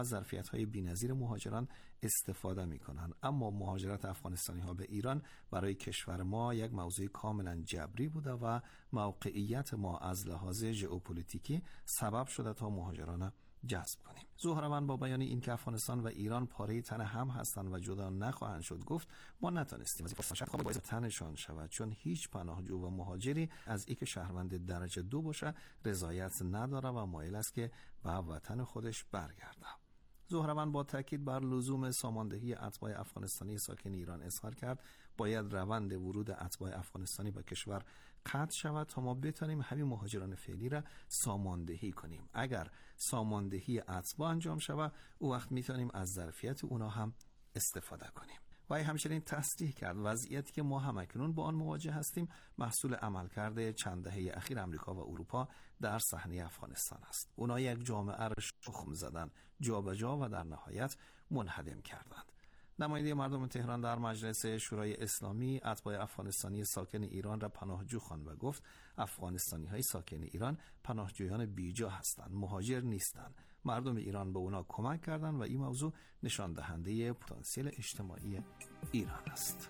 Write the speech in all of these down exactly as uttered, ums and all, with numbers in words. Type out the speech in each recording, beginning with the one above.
از ظرفیت‌های بی‌نظیر مهاجران استفاده می‌کنند. اما مهاجرت افغانستانی‌ها به ایران برای کشور ما یک موضوع کاملا جبری بوده و موقعیت ما از لحاظ ژئوپلیتیکی سبب شده تا مهاجران جذب کنیم. زهروان با بیان این که افغانستان و ایران پاره تن هم هستند و جدا نخواهند شد گفت ما نتونستیم از این فرصت باعث تنشان شود، چون هیچ پناهجو و مهاجری از اینکه شهروند درجه دو باشه رضایت نداره و مایل است که به وطن خودش برگرده. زهروان با تاکید بر لزوم ساماندهی اتباع افغانستانی ساکن ایران اظهار کرد باید روند ورود اتباع افغانستانی به کشور قطع شود تا ما بتانیم همین مهاجران فعلی را ساماندهی کنیم. اگر ساماندهی اتباع انجام شود او وقت میتونیم از ظرفیت اونا هم استفاده کنیم. و همچنین تصریح کرد وضعیتی که ما همکنون با آن مواجه هستیم محصول عملکرد چند دهه اخیر امریکا و اروپا در صحنه افغانستان است. اونا یک جامعه را شخم زدن، جابجا و در نهایت منهدم کردند. نماینده مردم تهران در مجلس شورای اسلامی اتباع افغانستانی ساکن ایران را پناهجو خواند و گفت افغانستانی های ساکن ایران پناهجویان بیجا هستند، مهاجر نیستند. مردم ایران به اونا کمک کردند و این موضوع نشان دهنده پتانسیل اجتماعی ایران است.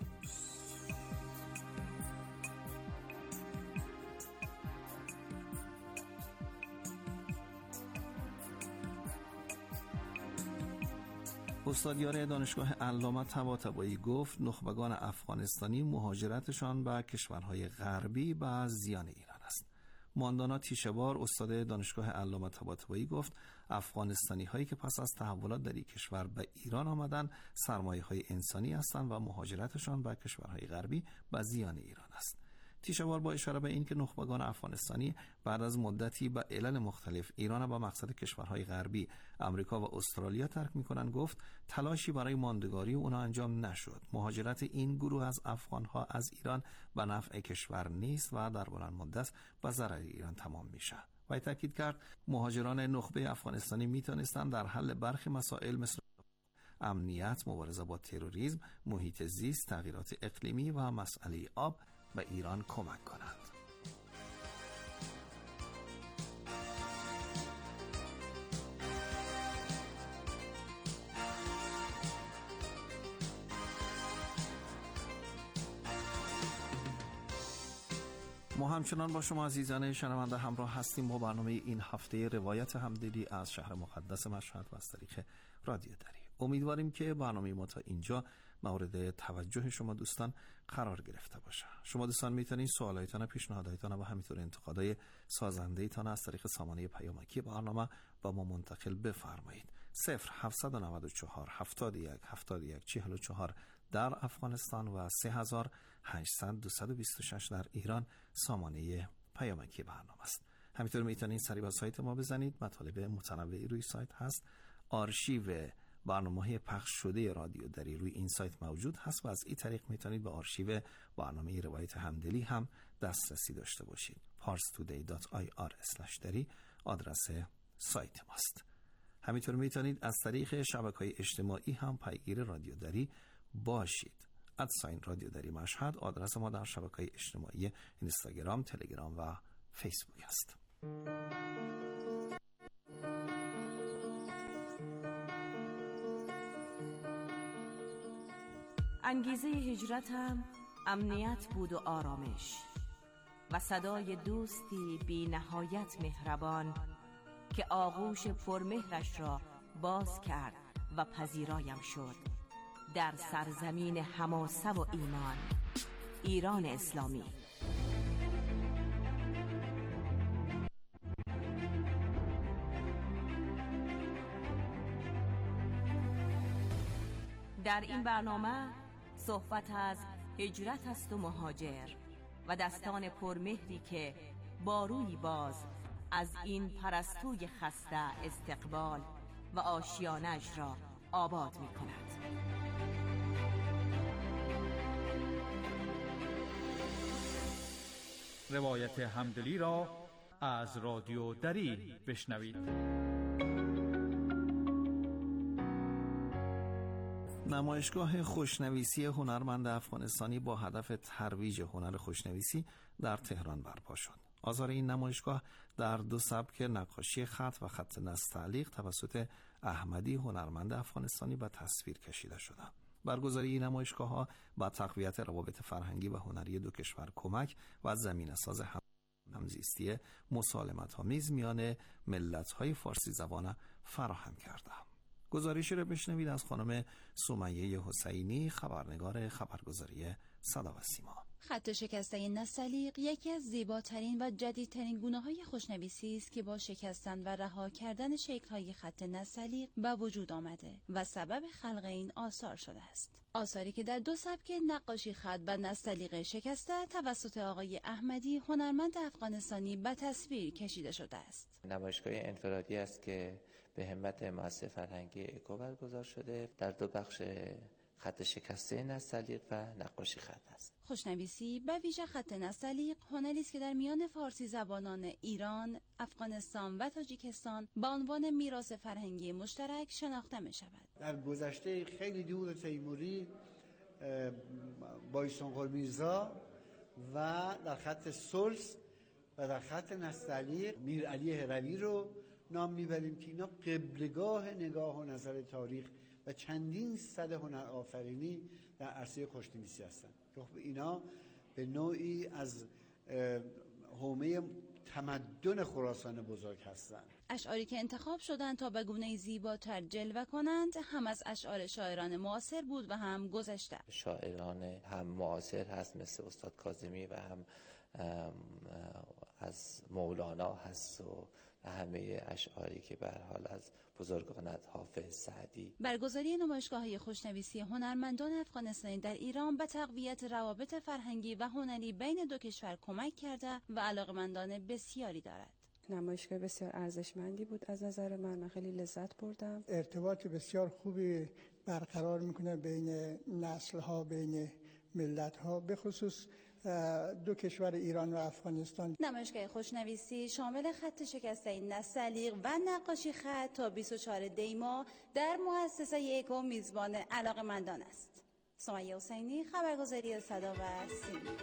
استادیار دانشگاه علامه طباطبایی گفت نخبگان افغانستانی مهاجرتشان به کشورهای غربی به زیان ایران است. ماندانا تیشه‌بار استاد دانشگاه علامه طباطبایی گفت افغانستانی هایی که پس از تحولات در این کشور به ایران آمدن سرمایه های انسانی هستند و مهاجرتشان به کشورهای غربی به زیان ایران است. تیشه‌بار با اشاره به این که نخبگان افغانستانی بعد از مدتی به علل مختلف ایران با مقصد کشورهای غربی امریکا و استرالیا ترک می‌کنند گفت تلاشی برای ماندگاری اونا انجام نشد. مهاجرت این گروه از افغان‌ها از ایران به نفع کشور نیست و در بلند مدت به ضرر ایران تمام میشه. و تاکید کرد مهاجران نخبه افغانستانی میتونستند در حل برخی مسائل مثل امنیت، مبارزه با تروریسم، محیط زیست، تغییرات اقلیمی و مسئله آب به ایران کمک کنند. ما همچنان با شما عزیزان شنونده همراه هستیم با برنامه این هفته روایت همدلی از شهر مقدس مشهد و از طریق رادیو دری. امیدواریم که برنامه ما تا اینجا مورد توجه شما دوستان قرار گرفته باشه. شما دوستان میتونید سوالایتان، پیشنهاداتتان و همینطور انتقادهای سازنده‌ایتان از طریق سامانه پیامکی برنامه با ما منتقل بفرمایید. صفر هفتصد و نود و چهار هفتاد و یک هفتاد و یک چهل و چهار در افغانستان و سه هزار و هشتصد دویست و بیست و شش در ایران سامانه پیامکی برنامه است. همینطور میتونید سریع به سایت ما بزنید. مطالب متنوعی روی سایت هست. آرشیو برنامه‌های پخش شده رادیو دری روی این سایت موجود هست و از این طریق میتونید به آرشیو برنامه روایت همدلی هم دسترسی داشته باشید. پارس تودی دات آی آر اسلش دری آدرس سایت ماست. همینطور میتونید از طریق شبکه‌های اجتماعی هم پیگیر رادیو دری باشید. ادساین رادیو دری مشهد آدرس ما در شبکه‌های اجتماعی اینستاگرام، تلگرام و فیسبوک است. انگیزه هجرتم امنیت بود و آرامش و صدای دوستی بی نهایت مهربان که آغوش پرمهرش را باز کرد و پذیرایم شد در سرزمین حماسه و ایمان، ایران اسلامی. در این برنامه صحبت از هجرت است و مهاجر و دستان پرمهری که با روی باز از این پرستوی خسته استقبال و آشیانش را آباد می کند. روایت همدلی را از رادیو دری بشنوید. نمایشگاه خوشنویسی هنرمند افغانستانی با هدف ترویج هنر خوشنویسی در تهران برپا شد. آثار این نمایشگاه در دو سبک نقاشی خط و خط نستعلیق توسط احمدی هنرمند افغانستانی به تصویر کشیده شدند. برگزاری این نمایشگاه‌ها با تقویت روابط فرهنگی و هنری دو کشور کمک و زمینه‌ساز همزیستی مسالمت‌آمیز میان ملت‌های فارسی زبان فراهم کرده. گزارشی را بشنوید از خانم سمیه حسینی، خبرنگار خبرگزاری صدا و سیما. خط شکسته نستعلیق یکی از زیباترین و جدیدترین گونه‌های خوشنویسی است که با شکستن و رها کردن شکل‌های خط نستعلیق به وجود آمده و سبب خلق این آثار شده است. آثاری که در دو سبک نقاشی خط و نستعلیق شکسته توسط آقای احمدی هنرمند افغانستانی به تصویر کشیده شده است. نمایشگاه انفرادی است که به همت مؤسسه فرهنگی اکو برگزار شده. در دو بخش خط شکسته نستعلیق و نقاشی خط است. خوشنویسی به ویژه خط نستعلیق هنری است که در میان فارسی زبانان ایران، افغانستان و تاجیکستان به عنوان میراث فرهنگی مشترک شناخته می شود. در گذشته خیلی دور تیموری با سنقر میرزا و در خط سلس و در خط نستعلیق میر علی هروی رو نام میبریم که اینا قبلگاه نگاه و نظر تاریخ و چندین صد هنر آفرینی در عرصه خوشنویسی هستند. اینا به نوعی از حومه تمدن خراسان بزرگ هستند. اشعاری که انتخاب شدند تا به گونه زیباتر جلوه کنند هم از اشعار شاعران معاصر بود و هم گذشته. شاعران هم معاصر هست مثل استاد کاظمی و هم از مولانا هست و همه اشعاری که به هر حال از بزرگان حافظ، سعدی. برگزاری نمایشگاه‌های خوشنویسی هنرمندان افغانستانی در ایران به تقویت روابط فرهنگی و هنری بین دو کشور کمک کرده و علاقه‌مندان بسیاری دارد. نمایشگاه بسیار ارزشمندی بود از نظر من. من خیلی لذت بردم. ارتباط بسیار خوبی برقرار میکنه بین نسل‌ها، بین ملت‌ها، به خصوص دو کشور ایران و افغانستان. نمایشگاه خوشنویسی شامل خط شکسته نستعلیق و نقاشی خط تا بیست و چهارم دی ماه در مؤسسه اکو میزبان علاقه‌مندان است. سمیه حسینی، خبرگزاری صدا و سیما.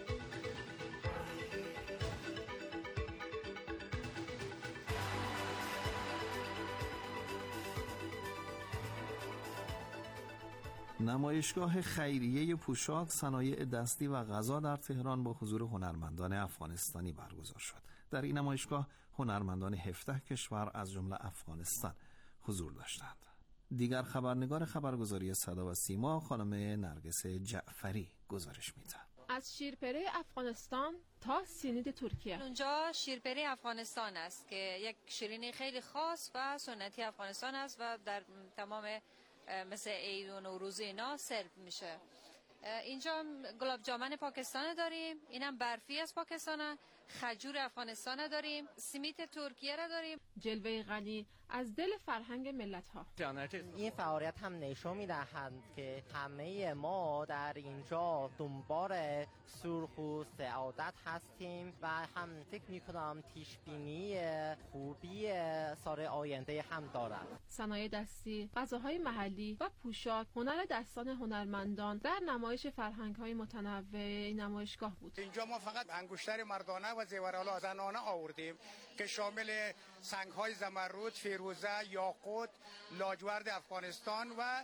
نمایشگاه خیریه پوشاک، صنایع دستی و غذا در تهران با حضور هنرمندان افغانستانی برگزار شد. در این نمایشگاه هنرمندان هفده کشور از جمله افغانستان حضور داشتند. دیگر خبرنگار خبرگزاری صدا و سیما خانم نرگس جعفری گزارش می‌دهد. از شیرپره افغانستان تا سینید ترکیه. اونجا شیرپره افغانستان است که یک شیرینی خیلی خاص و سنتی افغانستان است و در تمام مثل عید و نوروز اینا سرو میشه. اینجا گلاب جامن پاکستان داریم، اینم برفی از پاکستان، خجور افغانستان داریم، سمیت ترکیه را داریم. جلوه غنی از دل فرهنگ ملت ها. این فعالیت هم نشون میدهند که همه ما در اینجا دنبال سرخ و سعادت هستیم و هم فکر میکنم پیشبینی خوبی سال آینده هم دارد. صنایع دستی، غذاهای محلی و پوشاک، هنر دستان هنرمندان در نمایش فرهنگ‌های متنوع این نمایشگاه بود. اینجا ما فقط انگشتر مردانه و زیورآلات زنانه آوردیم که شامل سنگ‌های زمرد، فیروزه، یاقوت، لاجورد افغانستان و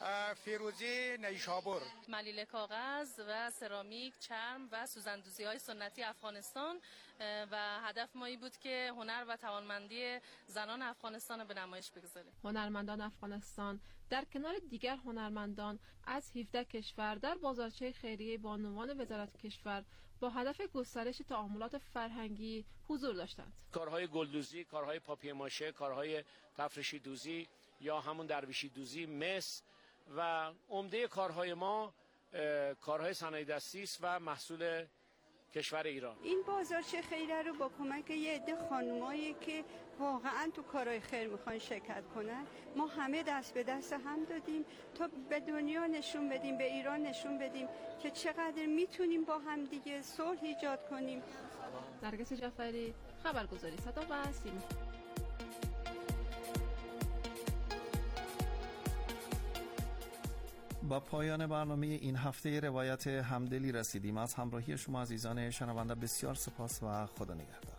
فیروزه نیشابور، ملیل کاغذ و سرامیک، چرم و سوزندوزی‌های سنتی افغانستان و هدف ما این بود که هنر و توانمندی زنان افغانستان رو به نمایش بگذاریم. هنرمندان افغانستان در کنار دیگر هنرمندان از هفده کشور در بازارچه خیریه بانوان وزارت کشور با هدف گسترش تعاملات فرهنگی حضور داشتند. کارهای گلدوزی، کارهای پاپیه ماشه، کارهای تفریشی دوزی یا همون درویشی دوزی، مس و عمده کارهای ما کارهای صنایع دستی است و محصول کشور ایران. این بازارچه خیریه رو با کمک یه عده خانمایی که واقعا تو کارهای خیر میخوان شرکت کنن ما همه دست به دست هم دادیم تا به دنیا نشون بدیم، به ایران نشون بدیم که چقدر میتونیم با هم دیگه صلح ایجاد کنیم. نرگس جعفری، خبرگزاری صدا و سیما. با پایان برنامه این هفته روایت همدلی رسیدیم. از همراهی شما عزیزان شنونده بسیار سپاس و خدا نگهدار.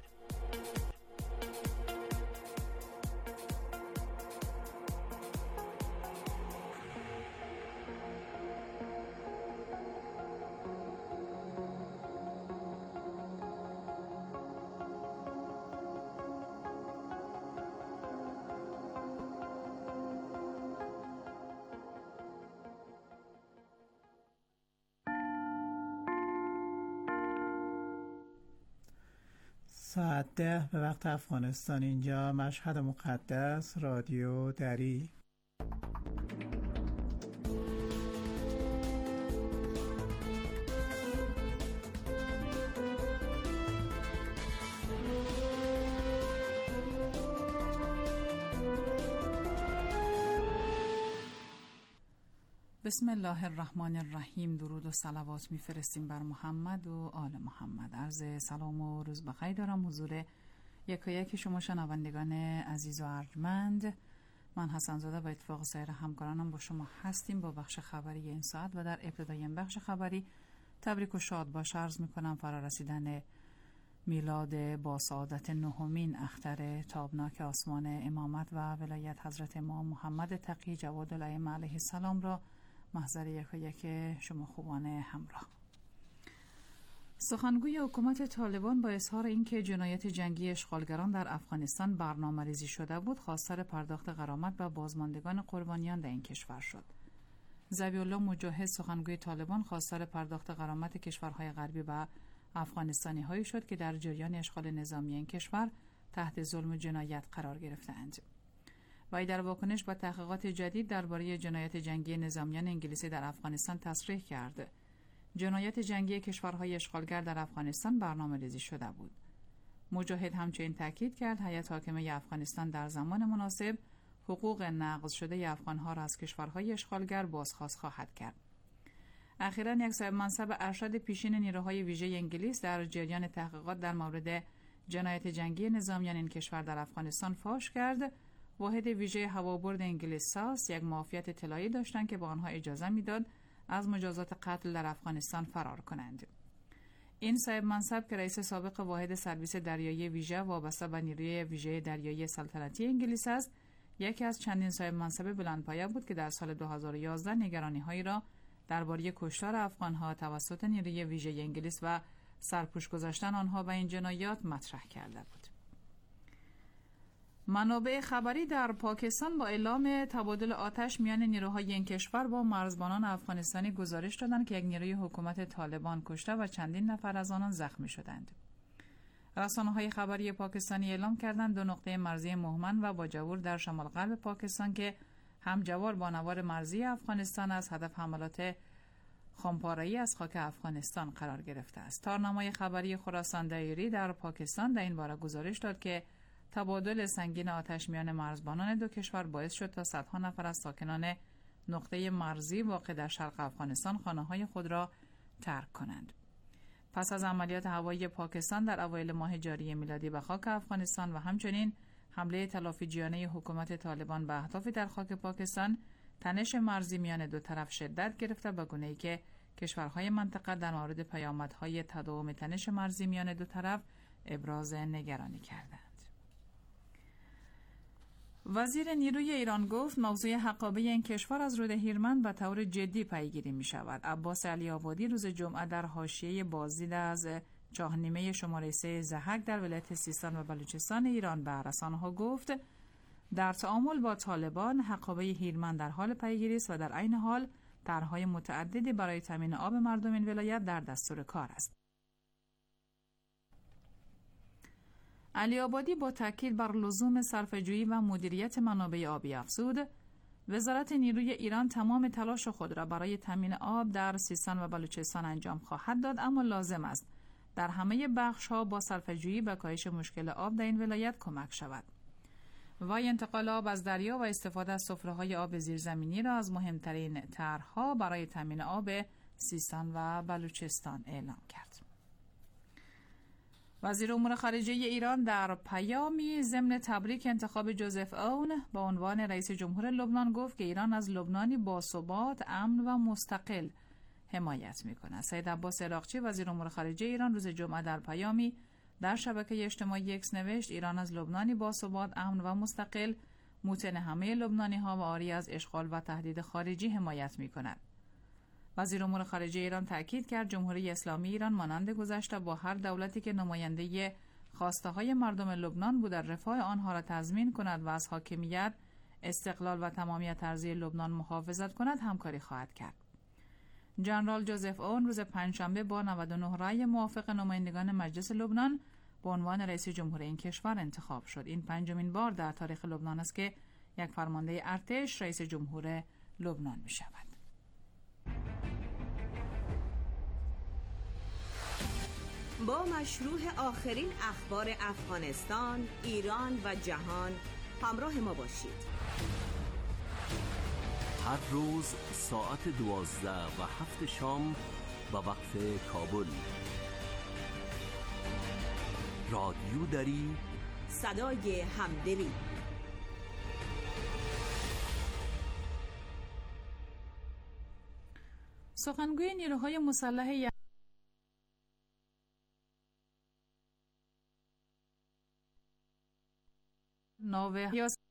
ساعت ده به وقت افغانستان، اینجا مشهد مقدس، رادیو دری. بسم الله الرحمن الرحیم. درود و صلوات میفرستیم بر محمد و آل محمد. عرض سلام و روز بخیر دارم حضور یکایک شما شنوندگان عزیز و ارجمند. من حسن زاده و اتفاق سایر همکارانم با شما هستیم با بخش خبری این ساعت و در ابتدای این بخش خبری تبریک و شاد باش عرض میکنم فرارسیدن میلاد با سعادت نهمین اختر تابناک آسمان امامت و ولایت حضرت امام محمد تقی جواد الائمه علیه السلام را محضر یکایک شما خوبان همراه. سخنگوی حکومت طالبان با اظهار اینکه جنایت جنگی اشغالگران در افغانستان برنامه‌ریزی شده بود، خواستار پرداخت غرامت به بازماندگان قربانیان در این کشور شد. ذبیح الله مجاهد سخنگوی طالبان خواستار پرداخت غرامت کشورهای غربی به افغانستانی هایی شد که در جریان اشغال نظامی این کشور تحت ظلم و جنایت قرار گرفتند. وی در واکنش به تحقیقات جدید درباره جنایت جنگی نظامیان انگلیسی در افغانستان تصریح کرد. جنایت جنگی کشورهای اشغالگر در افغانستان برنامه‌ریزی شده بود. مجاهد همچنین تاکید کرد هیئت حاکمه افغانستان در زمان مناسب حقوق نقض شده افغانها را از کشورهای اشغالگر بازخواست خواهد کرد. اخیراً یک صاحب منصب ارشد پیشین نیروهای ویژه انگلیس در جریان تحقیقات در مورد جنایت جنگی نظامیان این کشور در افغانستان فاش کرد واحد ویژه هوابرد انگلیس ساس یک معافیت اطلاعی داشتند که به آنها اجازه میداد از مجازات قتل در افغانستان فرار کنند. این صاحب منصب که رئیس سابق واحد سرویس دریایی ویژه وابسته به نیروی ویژه دریایی سلطنتی انگلیس است، یکی از چندین صاحب منصب بلندپایه بود که در سال دو هزار و یازده نگرانی‌هایی را درباره کشتار افغان‌ها توسط نیروی ویژه انگلیس و سرپوش گذاشتن آنها به این جنایات مطرح کرده بود. منابع خبری در پاکستان با اعلام تبادل آتش میان نیروهای این کشور با مرزبانان افغانستانی گزارش دادند که یک نیروی حکومت طالبان کشته و چندین نفر از آنان زخمی شدند. رسانه‌های خبری پاکستانی اعلام کردند دو نقطه مرزی مهمن و باجور در شمال غرب پاکستان که همجوار با نوار مرزی افغانستان از هدف حملات خامپاره‌ای از خاک افغانستان قرار گرفته است. تارنمای خبری خراسان دایری در پاکستان در این باره گزارش داد که تبادل سنگین آتش میان مرزبانان دو کشور باعث شد تا صدها نفر از ساکنان نقطه مرزی واقع در شرق افغانستان خانه‌های خود را ترک کنند. پس از عملیات هوایی پاکستان در اوایل ماه جاری میلادی به خاک افغانستان و همچنین حمله تلافی‌جویانه حکومت طالبان به اهدافی در خاک پاکستان، تنش مرزی میان دو طرف شدت گرفته به گونه‌ای که کشورهای منطقه در مورد پیامدهای تداوم تنش مرزی میان دو طرف ابراز نگرانی کردند. وزیر نیروی ایران گفت موضوع حقابه این کشور از رود هیرمند به طور جدی پیگیری می شود. عباس علی آبادی روز جمعه در حاشیه بازدید از چهارنیمه شماره سه ضحک در ولایت سیستان و بلوچستان ایران به رسانه‌ها گفت در تعامل با طالبان حقابه هیرمند در حال پیگیری است و در عین حال طرح‌های متعددی برای تامین آب مردم این ولایت در دستور کار است. علی آبادی با تاکید بر لزوم صرفه‌جویی و مدیریت منابع آبی افزود وزارت نیروی ایران تمام تلاش خود را برای تامین آب در سیستان و بلوچستان انجام خواهد داد، اما لازم است در همه بخش‌ها با صرفه‌جویی به کاهش مشکل آب در این ولایت کمک شود. وای انتقال آب از دریا و استفاده از سفره‌های آب زیرزمینی را از مهمترین طرح‌ها برای تامین آب سیستان و بلوچستان اعلام کرد. وزیر امور خارجه ایران در پیامی ضمن تبریک انتخاب جوزف اون به عنوان رئیس جمهور لبنان گفت که ایران از لبنانی باثبات، امن و مستقل حمایت می‌کند. سید عباس عراقچی وزیر امور خارجه ایران روز جمعه در پیامی در شبکه اجتماعی اکس نوشت ایران از لبنانی باثبات، امن و مستقل، مطمئن همه لبنانی‌ها و عاری از اشغال و تهدید خارجی حمایت می‌کند. وزیر امور خارجه ایران تاکید کرد جمهوری اسلامی ایران مانند گذشته با هر دولتی که نماینده خواسته‌های مردم لبنان بود رفاه آنها را تضمین کند و از حاکمیت، استقلال و تمامیت ارضی لبنان محافظت کند همکاری خواهد کرد. ژنرال جوزف اون روز پنجشنبه با نود و نه رأی موافق نمایندگان مجلس لبنان به عنوان رئیس جمهور این کشور انتخاب شد. این پنجمین بار در تاریخ لبنان است که یک فرمانده ارتش رئیس جمهور لبنان می شود. با مشروع آخرین اخبار افغانستان، ایران و جهان همراه ما باشید. هر روز ساعت دوازده و هفت شام به وقت کابل. رادیو دری، صدای همدلی. سخنگوی نیروهای مسلح ناو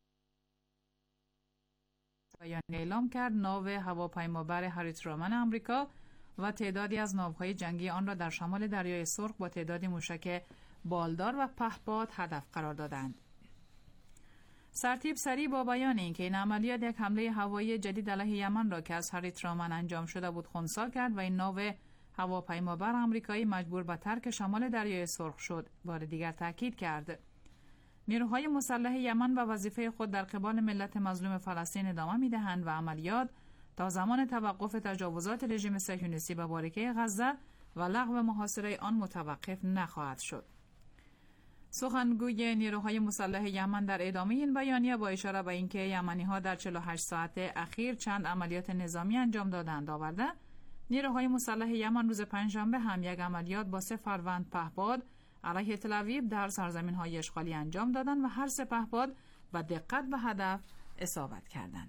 بیان اعلام کرد ناو هواپیمابر هری ترومن آمریکا و تعدادی از ناوهای جنگی آن را در شمال دریای سرخ با تعدادی موشک بالدار و پهپاد هدف قرار دادند. سرتیپ سری با بیان اینکه این عملیات یک حمله هوایی جدید علیه یمن را که از هری ترومن انجام شده بود خنثی کرد و این ناو هواپیمابر آمریکایی مجبور به ترک شمال دریای سرخ شد. بار دیگر تاکید کرد نیروهای مسلح یمن به وظیفه خود در قبال ملت مظلوم فلسطین ادامه می‌دهند و عملیات تا زمان توقف تجاوزات رژیم صهیونیستی به باریکه غزه و لغو محاصره آن متوقف نخواهد شد. سخنگوی نیروهای مسلح یمن در ادامه این بیانیه با اشاره به اینکه یمنی‌ها در چهل و هشت ساعت اخیر چند عملیات نظامی انجام دادند آورده، نیروهای مسلح یمن روز پنجشنبه هم یک عملیات با سه فروند پهپاد علیه تل‌آویو در سرزمین‌های اشغالی انجام دادند و هر سه پهپاد با دقت به هدف اصابت کردند.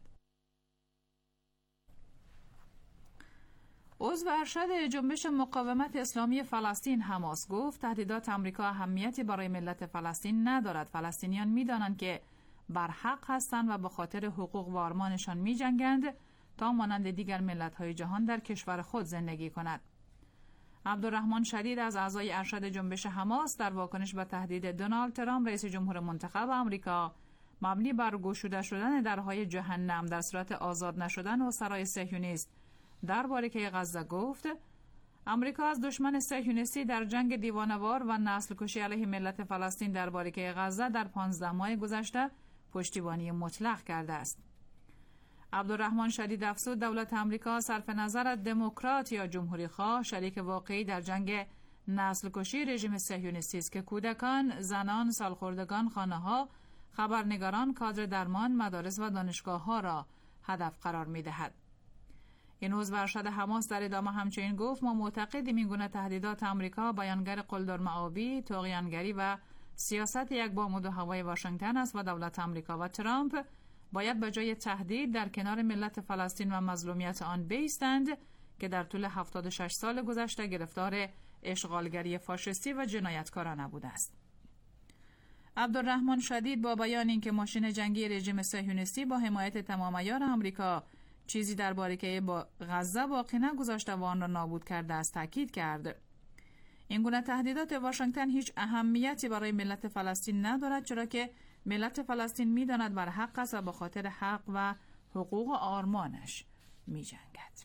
عضو ارشد جنبش مقاومت اسلامی فلسطین حماس گفت تهدیدات آمریکا اهمیتی برای ملت فلسطین ندارد. فلسطینیان می‌دانند که بر حق هستند و به خاطر حقوق و آرمانشان می‌جنگند تا مانند دیگر ملت‌های جهان در کشور خود زندگی کنند. عبدالرحمن شدید از اعضای ارشد جنبش حماس در واکنش به تهدید دونالد ترامپ رئیس جمهور منتخب آمریکا مبنی بر گشوده شدن درهای جهنم در صورت آزاد نشدن و سرای صهیونیست در باریکه غزه گفت آمریکا از دشمن صهیونیستی در جنگ دیوانه‌وار و نسل کشی علیه ملت فلسطین در باریکه غزه در پانزده ماه گذشته پشتیبانی مطلق کرده است. عبدالرحمن شدید افزود دولت آمریکا صرف نظر از دموکرات یا جمهوری خواه شریک واقعی در جنگ نسل کشی رژیم صهیونیستی است که کودکان، زنان، سالخوردگان، خانه‌ها، خبرنگاران، کادر درمان، مدارس و دانشگاه‌ها را هدف قرار می‌دهد. این عضو ارشد حماس در ادامه همچنین گفت ما معتقدیم این گونه تهدیدات آمریکا بیانگر قلدر معابی، طغیانگری و سیاست یک بام و دو هوای واشنگتن است و دولت آمریکا و ترامپ باید به جای تهدید در کنار ملت فلسطین و مظلومیت آن بایستند که در طول هفتاد و شش سال گذشته گرفتار اشغالگری فاشisتی و جنایتکارانه بوده است. عبدالرحمن شدید با بیان اینکه ماشین جنگی رژیم صهیونیستی با حمایت تمام عیار آمریکا چیزی در باریکه با غزه باقی نگذاشته و آن را نابود کرده است تاکید کرد. این گونه تهدیدات واشنگتن هیچ اهمیتی برای ملت فلسطین ندارد چرا که ملت فلسطین می‌داند بر حق است و به خاطر حق و حقوق آرمانش می‌جنگد.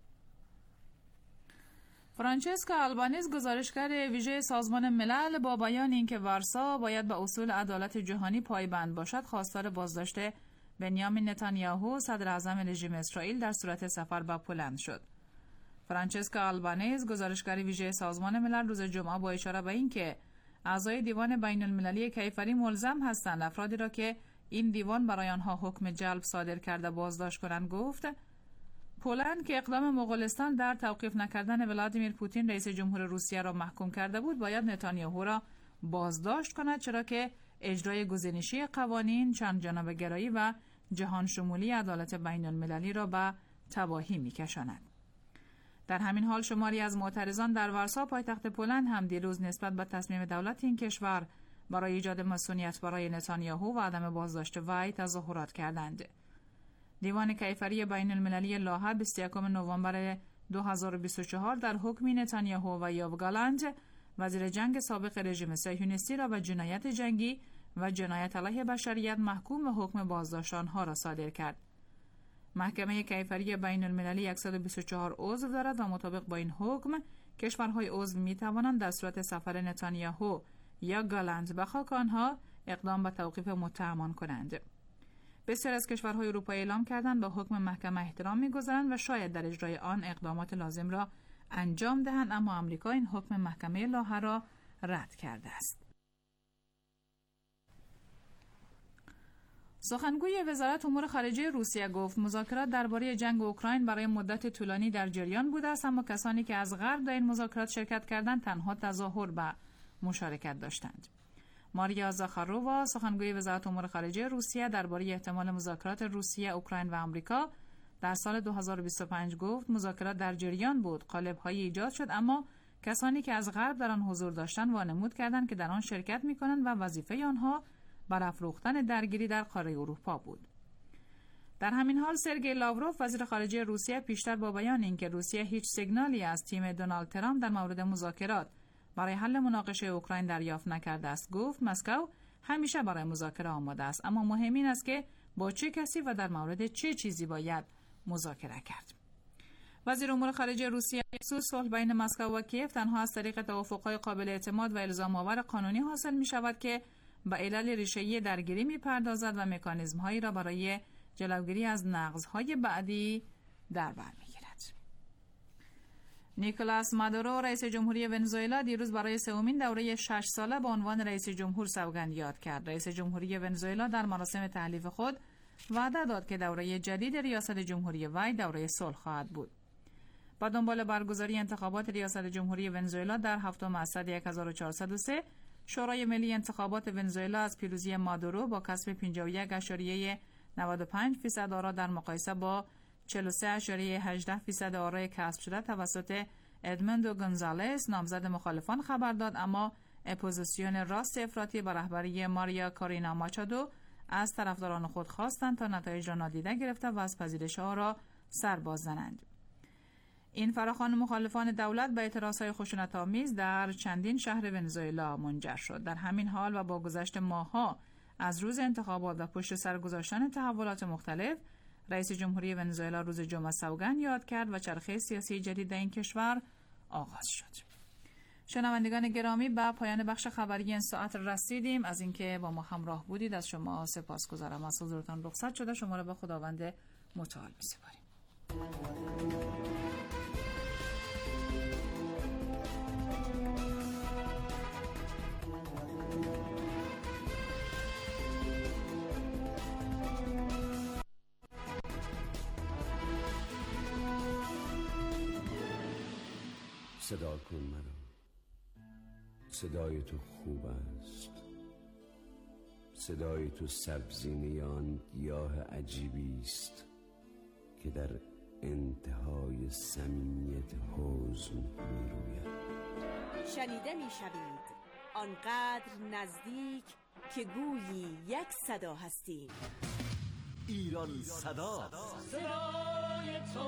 فرانچسکا آلبانیز گزارشگر ویژه سازمان ملل با بیان اینکه ورسا باید به اصول عدالت جهانی پایبند باشد خواستار بازداشت بنیامین نتانیاهو صدر اعظم رژیم اسرائیل در صورت سفر به پولند شد. فرانچسکا آلبانیز گزارشگر ویژه سازمان ملل روز جمعه با اشاره به اینکه اعضای دیوان بین المللی کیفری ملزم هستند افرادی را که این دیوان برای آنها حکم جلب صادر کرده بازداشت کنند گفت پولند که اقدام مغولستان در توقیف نکردن ولادیمیر پوتین رئیس جمهور روسیه را محکوم کرده بود باید نتانیاهو را بازداشت کند چرا که اجرای گزینشی قوانین چند جانبه گرایی و جهان شمولی عدالت بین المللی را به تباهی می‌کشاند. در همین حال شماری از معترضان در ورسا پایتخت پولند هم دیروز نسبت به تصمیم دولت این کشور برای ایجاد مسئولیت برای نتانیاهو و عدم بازداشت وی تظاهرات کردند. دیوان کیفری بین المللی لاهه بیست و یکم نوامبر دو هزار و بیست و چهار در حکم نتانیاهو و یوآف گالانت وزیر جنگ سابق رژیم صهیونیستی را به جنایت جنگی و جنایت علیه بشریت محکوم به حکم بازداشت آنها را صادر کرد. محکمه کیفری بین المللی صد و بیست و چهار عضو دارد و مطابق با این حکم کشورهای عضو می توانند در صورت سفر نتانیاهو یا گالند به خاک آنها اقدام به توقیف متهمان کنند. بسیار از کشورهای اروپایی اعلام کردند به حکم محکمه احترام می‌گذارند و شاید در اجرای آن اقدامات لازم را انجام دهند، اما آمریکا این حکم محکمه لاهه را رد کرده است. سخنگوی وزارت امور خارجه روسیه گفت مذاکرات درباره جنگ اوکراین برای مدت طولانی در جریان بوده است، اما کسانی که از غرب در این مذاکرات شرکت کردند تنها تظاهر به مشارکت داشتند. ماریا زاخارووا سخنگوی وزارت امور خارجه روسیه درباره احتمال مذاکرات روسیه، اوکراین و آمریکا در سال دو هزار و بیست و پنج گفت مذاکرات در جریان بود، قالب‌های ایجاد شد، اما کسانی که از غرب در آن حضور داشتند وانمود کردند که در آن شرکت می‌کنند و وظیفه آنها برافروختن درگیری در قاره اروپا بود. در همین حال سرگئی لاوروف وزیر خارجه روسیه پیشتر با بیان اینکه روسیه هیچ سیگنالی از تیم دونالد ترامپ در مورد مذاکرات برای حل مناقشه اوکراین دریافت نکرده است گفت مسکو همیشه برای مذاکره آماده است، اما مهم این است که با چه کسی و در مورد چه چیزی باید مذاکره کرد. وزیر امور خارجه روسیه خصوص صلح بین مسکو و کیف تنها از طریق توافق‌های قابل اعتماد و الزام آور قانونی حاصل می‌شود که به علل ریشه‌ای درگیری می‌پردازد و مکانیزم‌هایی را برای جلوگیری از نقض‌های بعدی در بر می‌گیرد. نیکولاس مادورو رئیس جمهوری ونزوئلا دیروز برای سومین دوره شش ساله به عنوان رئیس جمهور سوگند یاد کرد. رئیس جمهوری ونزوئلا در مراسم تحلیف خود وعده داد که دوره جدید ریاست جمهوری وی دوره صلح خواهد بود. با دنبال برگزاری انتخابات ریاست جمهوری ونزوئلا در هفتم اسد هزار و چهارصد و سه، شورای ملی انتخابات ونزوئلا از پیروزی مادورو با کسب پنجاه و یک اشاریه نود و پنج درصد آرا در مقایسه با چهل و سه اشاریه هجده درصد آرای کسب شده توسط ادموندو گونزالز نامزد مخالفان خبر داد، اما اپوزیسیون راست افراطی به رهبری ماریا کارینا ماچادو از طرفداران خود خواستند تا نتایج را نادیده گرفته و از پذیرش آن را سر باز زنند. این فراخوان مخالفان دولت به اعتراضهای خشونت‌آمیز در چندین شهر ونزوئلا منجر شد. در همین حال و با گذشت ماه‌ها از روز انتخابات و پشت سر گذاشتن تحولات مختلف، رئیس جمهوری ونزوئلا روز جمعه سوگند یاد کرد و چرخه سیاسی جدید در این کشور آغاز شد. شنوندگان گرامی، به پایان بخش خبری این ساعت رسیدیم. از اینکه با ما همراه بودید از شما سپاسگزارم. از حضورتان رخصت شده شما را به خداوند متعال می‌سپاریم. صدا کن مرا، صدای تو خوب است، صدای تو سبزینه آن گیاه عجیبی است که در انتهای صمیمیت حزن می روید. شنیده می شوید آنقدر نزدیک که گویی یک صدا هستیم. ایران صدا، صدای تو،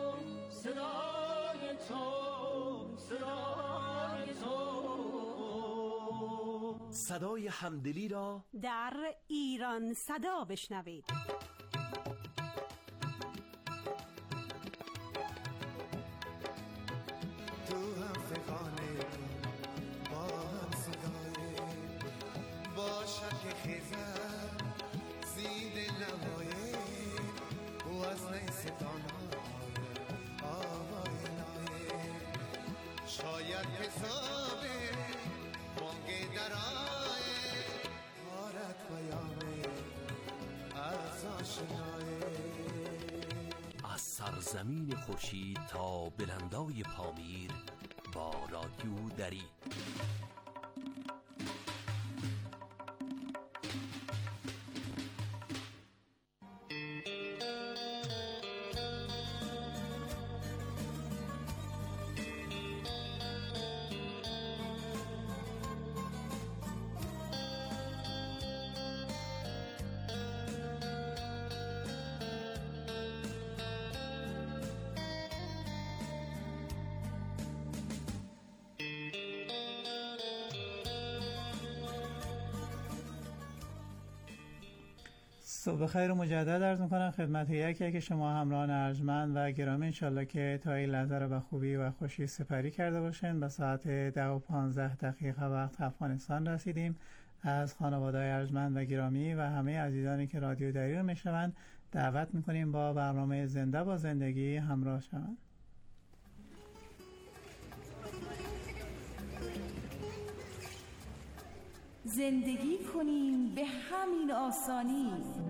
صدای تو، صدای تو، صدای همدلی را در ایران صدا بشنوید. تو هم فقانه با هم صدای با شک خیزر زید نمایه و از نیستان آوای نایه شاید حسابه مانگه درائه غارت بیامه از آشنایه از سرزمین خورشید تا بلندای پامیر با رادیو دری. صبح خیر و مجدد عرض می‌کنم خدمت یکی که شما همراهان ارجمند و گرامی، انشالله که تا این لحظه رو به خوبی و خوشی سپری کرده باشین. به ساعت ده و پانزده دقیقه وقت افغانستان رسیدیم. از خانواده‌های ارجمند و گرامی و همه عزیزانی که رادیو دری رو میشنوند دعوت می‌کنیم با برنامه زنده با زندگی همراه شوند. زندگی کنیم به همین آسانی،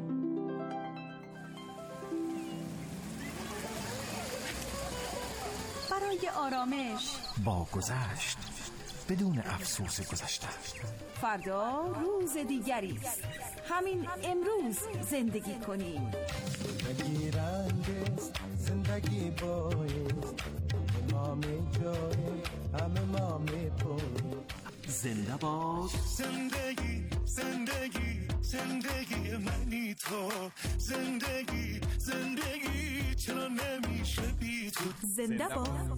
برای آرامش با گذشت بدون افسوس گذشته. فردا روز دیگری است، همین امروز زندگی کنیم. زندگی رنگ است، زندگی بایست، ما می جای همه ما می پویم. زنده باد زندگی، زندگی، زندگی منی تو. زندگی، زندگی چرا نمیشه بی تو. زنده باد،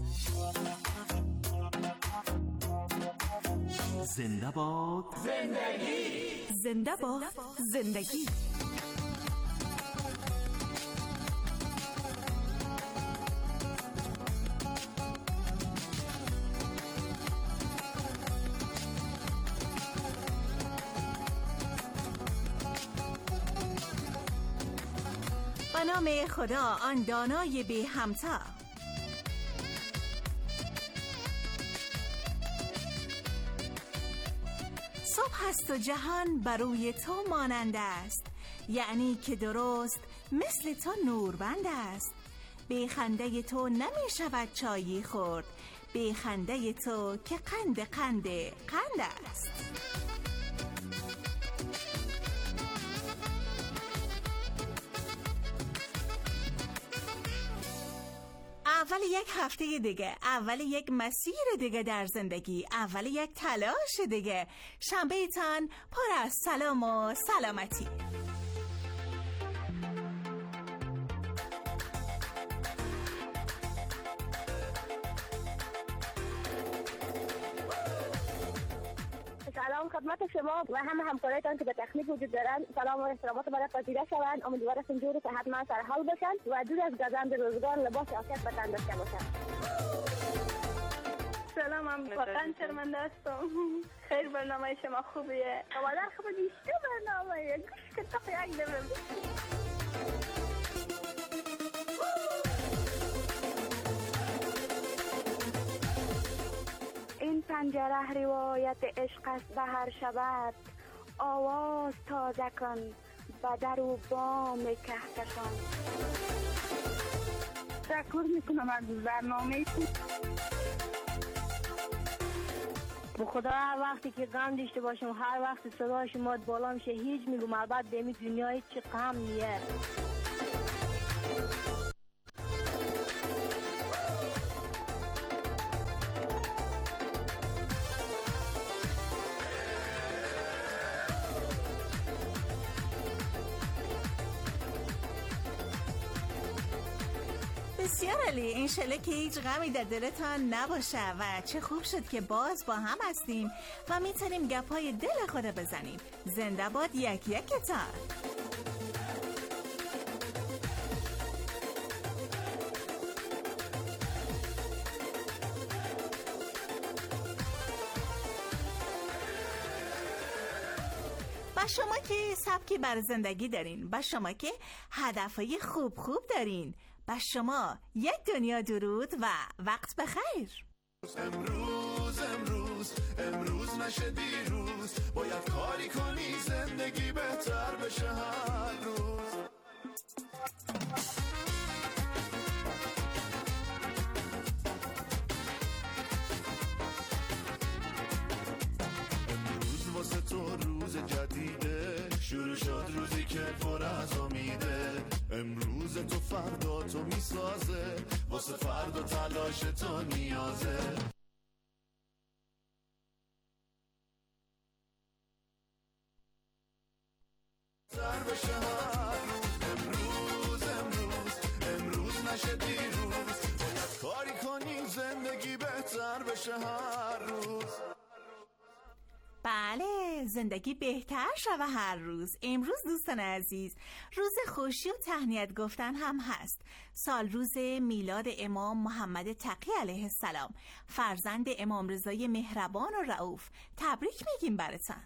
زنده باد زندگی، زنده باد زندگی. به نام خدا آن دانای بی همتا. صبح است و جهان بروی تو مانند است، یعنی که درست مثل تو نوربند است. بی خنده تو نمی شود چایی خورد، بی خنده تو که قند قند قند است. اول یک هفته دیگه، اول یک مسیر دیگه در زندگی، اول یک تلاش دیگه. شنبه تان پر از سلام و سلامتی. سلام خدمت شما و همه همکارایتان که به تکنیک وجود دارن. سلام و احترامات برای پذیرا شوند. امیدوارم اینجوری که حتما سر حال باشن و دور از گزند روزگار لباس عافیت به تن داشته باشن. سلام، من واقعا شرمنده هستم. خیر برنامه شما خوبیه. مادر خوبه بیشتر برنامه گوش که تا یک دفعه این پنجره روایت عشق است به هر شبت. آواز تازه کن به در و بام کهکشان. تشکر میکنم از برنامه. به خدا هر وقتی که غم داشته باشم، هر وقت صدای شما بالا میشه، هیچ میگم البته به این دنیای چه غم نیه. بسیار عالی. انشالله که هیچ غمی در دلتان نباشه و چه خوب شد که باز با هم هستیم و میتونیم گپای دل خود بزنیم. زنده باد یک یکتان. با شما که سبکی بر زندگی دارین، با شما که هدفهای خوب خوب دارین، با شما یک دنیا درود و وقت بخیر. امروز امروز امروز نشه دیروز، باید کاری کنی زندگی بهتر بشه هر روز. امروز واسه تو روز جدیده، شروع شد روزی که پر از امیده. امروز تو فردا تو میسازه، واسه فردا تلاش تو نیازه. تر بشه هر روز، امروز امروز امروز نشه دیروز، باید کاری کنی زندگی بهتر بشه هر روز. بله، زندگی بهتر شوه هر روز. امروز دوستان عزیز روز خوشی و تهنیت گفتن هم هست. سال روز میلاد امام محمد تقی علیه السلام، فرزند امام رضای مهربان و رؤوف. تبریک میگیم براتون.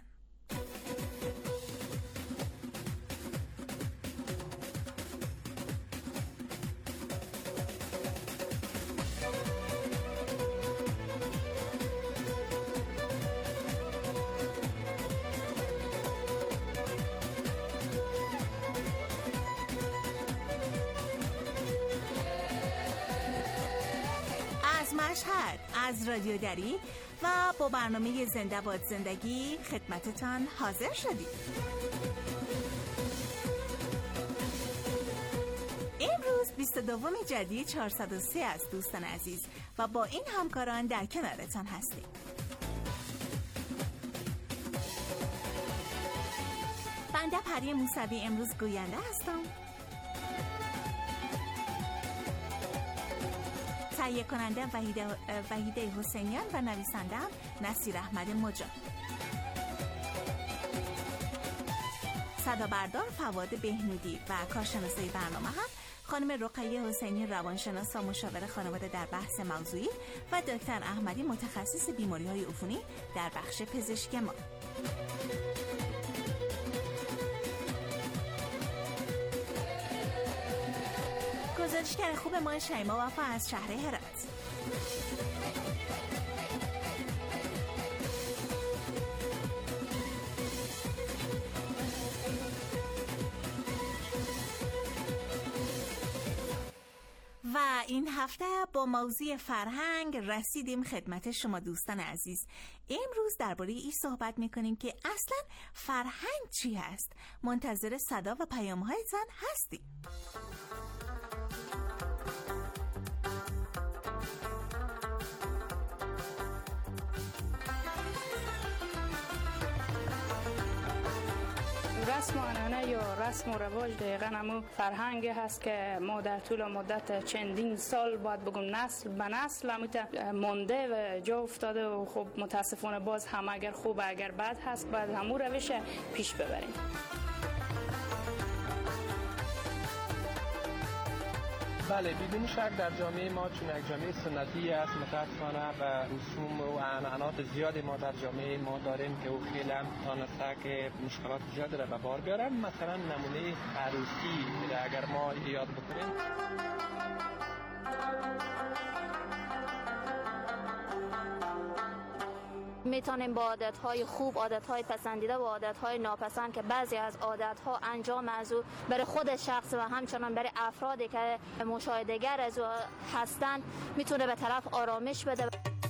مشهد از رادیو دری و با برنامه زنده باد زندگی خدمتتان حاضر شدیم. امروز بیست و دوم جدی چهارصد و سه است دوستان عزیز و با این همکاران در کنارتان هستیم. بنده پری موسوی امروز گوینده هستم. تهیه کننده وحیده, وحیده حسینیان و نویسنده نصیر احمد مجا. صدا بردار فواد بهنودی و کارشناسی برنامه هم خانم رقیه حسینی روانشناس و مشاور خانواده در بحث موضوعی و دکتر احمدی متخصص بیماری‌های عفونی در بخش پزشکی ما. گزارشگر خوب ما شیما وفا از شهر هرات. و این هفته با موضوع فرهنگ رسیدیم خدمت شما دوستان عزیز. امروز درباره این صحبت میکنیم که اصلا فرهنگ چی هست. منتظر صدا و پیام‌هایتان هستیم. رسم و عنعنه یا رسم و رواج دقیقا همون فرهنگ هست که ما در طول مدت چندین سال باید بگم نسل به نسل همون مونده و جا افتاده و خب متاسفانه باز هم اگر خوب اگر بد هست باید همون روش پیش ببریم. بله، بدون شک در جامعه ما چون یک جامعه سنتی است متاسفانه و رسوم و عنعنات زیادی ما در جامعه ما داریم که او خیلی هم تانسته که مشکلات زیادی را به بار بیارن. مثلا نمونه عروسی اگر ما یاد بکنیم، میتونیم با عادتهای خوب، عادتهای پسندیده و عادتهای ناپسند که بعضی از عادتها انجام از او برای خود شخص و همچنان برای افرادی که مشاهده‌گر از او هستند میتونه به طرف آرامش بده.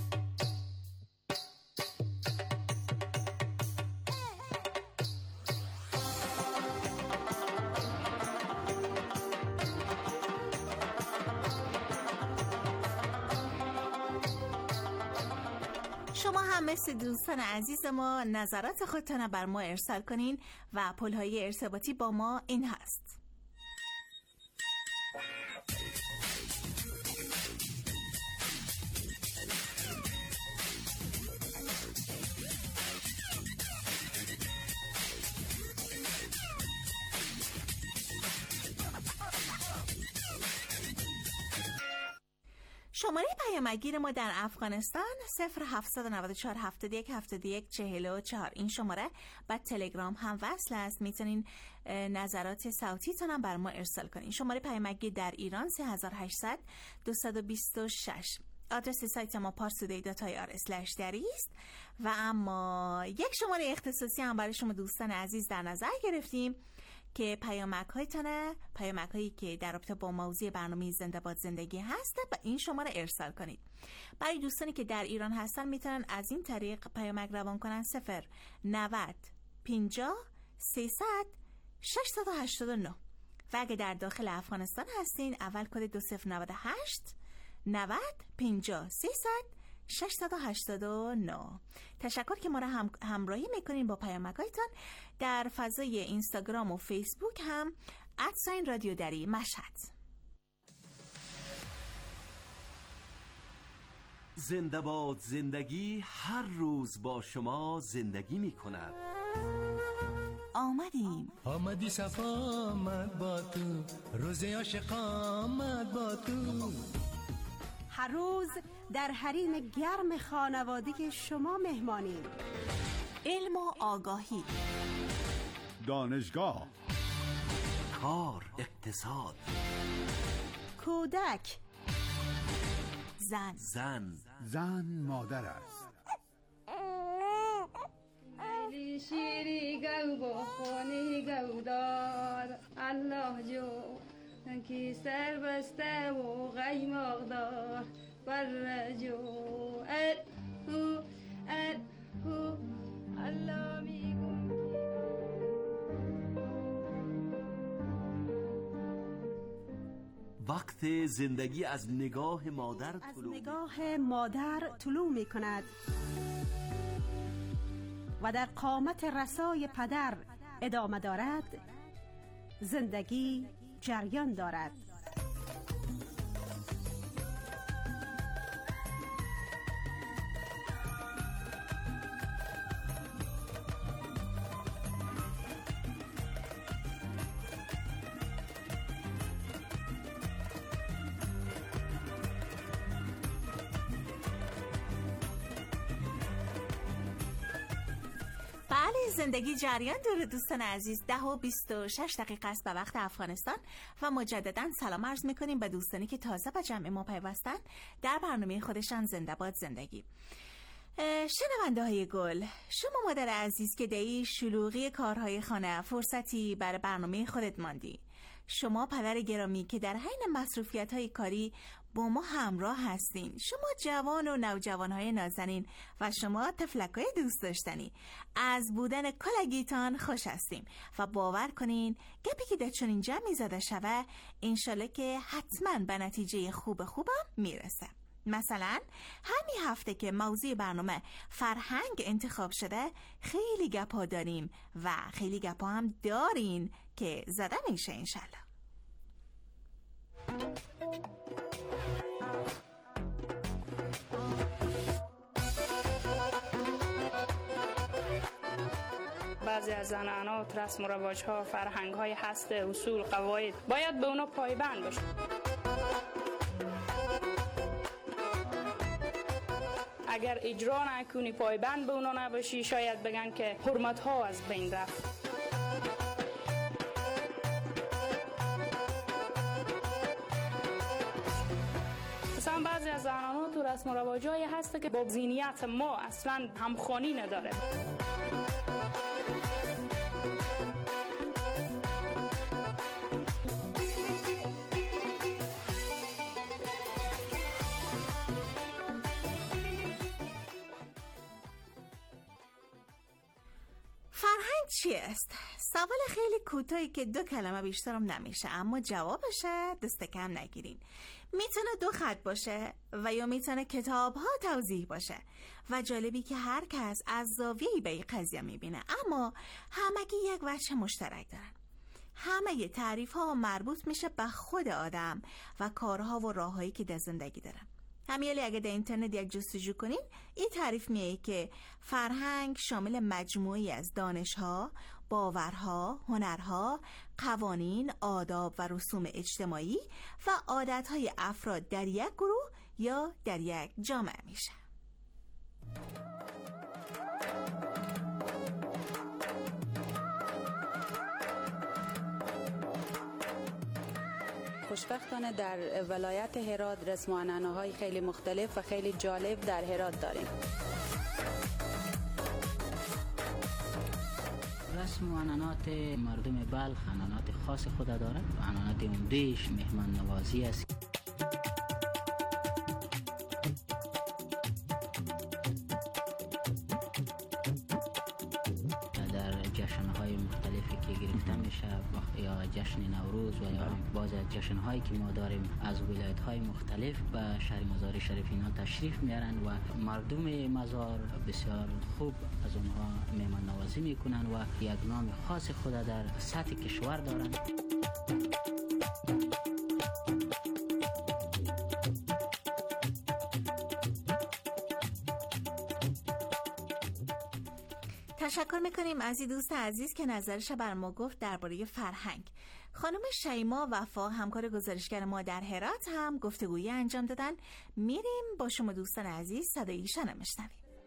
شما هم مثل دوستان عزیز ما نظرات خودتان بر ما ارسال کنین و پل‌های ارتباطی با ما این هست. شماره پیامگیر ما در افغانستان صفر هفتصد و نود و چهار هفتاد و یک هفتاد و یک چهل و چهار. این شماره بعد تلگرام هم وصل است، میتونین نظرات صوتی تان هم بر ما ارسال کنین. شماره پیامگیر در ایران سه هزار و هشتصد دویست و بیست و شش. آدرس سایت ما پارسودی دات آی آر اسلش دری است و اما یک شماره اختصاصی هم برای شما دوستان عزیز در نظر گرفتیم که پیامک هایتانه، پیامک هایی که در رابطه با موضوع برنامه زنده باد زندگی هست و این شماره ارسال کنید. برای دوستانی که در ایران هستن میتونن از این طریق پیامک روان کنن صفر نود پنجاه سیصد ششصد و هشتاد و نه و اگه در داخل افغانستان هستین اول کد دو صفر نود و هشت نود پنجاه سیصد ششصد و هشتاد و نه. تشکر که ما را هم همراهی میکنین با پیامک‌هایتان. در فضای اینستاگرام و فیسبوک هم ادساین رادیو دری مشهد. زنده باد زندگی هر روز با شما زندگی می کند. آمدیم آمدی صفا آمد با تو، روز عاشق آمد با تو. هر روز در حریم گرم خانوادگی شما مهمانیم. علم و آگاهی، دانشگاه، کار، اقتصاد، کودک، زن زن زن مادر است. لیلی شیری گو بخونی گو دار الله جو کی سر بسته و غیماغ دار بر جو ال هو ال هو الله میگم. وقت زندگی از نگاه مادر از طلوع نگاه مادر طلوع می کند و در قامت رسای پدر ادامه دارد. زندگی جریان دارد. زندگی جریان دور دوستان عزیز، ده و بیست و شش دقیقه است به وقت افغانستان و مجددا سلام عرض میکنیم به دوستانی که تازه به جمع ما پیوستن در برنامه خودشان زنده باد زندگی. شنونده های گل، شما مادر عزیز که دهی شلوغی کارهای خانه فرصتی برای برنامه خودت ماندی، شما پدر گرامی که در حین مصروفیت های کاری با ما همراه هستین، شما جوان و نوجوان های نازنین و شما تفلک های دوست داشتنی، از بودن کلگیتان خوش هستیم و باور کنین گپی که در چنین جمعی زده شوه انشالله که حتما به نتیجه خوب خوبم میرسه. مثلا همین هفته که موضوع برنامه فرهنگ انتخاب شده، خیلی گپا داریم و خیلی گپا هم دارین که زده میشه انشالله. بعضی از عنعنات، رسم و رواج‌ها، فرهنگ‌های هست، اصول، قواعد باید به اونا پایبند باشیم. اگر اجرا نکنی، پایبند به اونا نباشی، شاید بگن که حرمت‌ها از بین رفت. مثلا بعضی از عنعنات و رسم و رواج‌های هست که با ذهنیت ما اصلاً همخوانی نداره. فرهنگ چی است؟ سوال خیلی کوتاهی که دو کلمه بیشترم نمیشه، اما جوابشه دست کم نگیرین. میتونه دو خط باشه و یا میتونه کتاب ها توضیح باشه و جالبی که هر کس از زاویه‌ای به این قضیه میبینه، اما همگی یک وجه مشترک دارن. همه تعریف ها مربوط میشه به خود آدم و کارها و راههایی که در زندگی داره. همیالی اگه در اینترنت یک جستجو کنین، این تعریف میگه که فرهنگ شامل مجموعی از دانش‌ها، باورها، هنرها، قوانین، آداب و رسوم اجتماعی و عادت‌های افراد در یک گروه یا در یک جامعه میشه. خوشبختانه در ولایت هرات رسم و عنعنه‌های خیلی مختلف و خیلی جالب در هرات داریم. رسم و عنعنات مردم بلخ عنعنات خاص خود دارد و عنعنات عمده‌اش مهمان نوازی است. جشن‌های مختلفی که گرفته میشه یا جشن نوروز و یا باز از جشن‌هایی که ما داریم از ولایت‌های مختلف به شهر مزار شریف اینا تشریف میارن و مردم مزار بسیار خوب از اونها مهمان نوازی میکنن و یک نام خاص خود در سطح کشور دارن. تشکر میکنیم از این دوست عزیز که نظرش بر ما گفت درباره فرهنگ. خانم شیما وفا همکار گزارشگر ما در هرات هم گفتگویی انجام دادن. میریم با شما دوستان عزیز صدایشان رو میشنویم.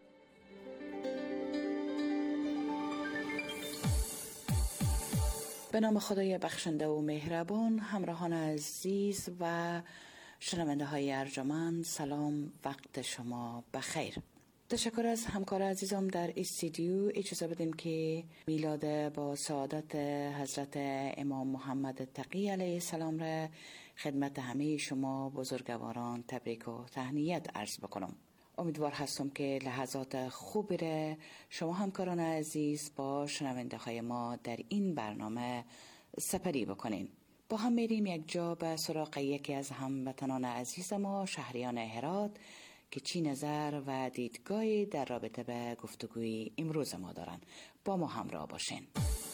به نام خدای بخشنده و مهربان، همراهان عزیز و شنونده های ارجمند، سلام، وقت شما بخیر. تشکر از همکار عزیزم در استودیو. اجازه بدیم که میلاد با سعادت حضرت امام محمد تقی علیه السلام را خدمت همه شما بزرگواران تبریک و تهنیت عرض بکنم. امیدوار هستم که لحظات خوبی را شما همکاران عزیز با شنونده های ما در این برنامه سپری بکنین. با هم میریم یک جا به سراغ یکی از هموطنان عزیز ما، شهریان هرات، که چی نظر و دیدگاهی در رابطه به گفتگوی امروز ما دارن. با ما همراه باشین.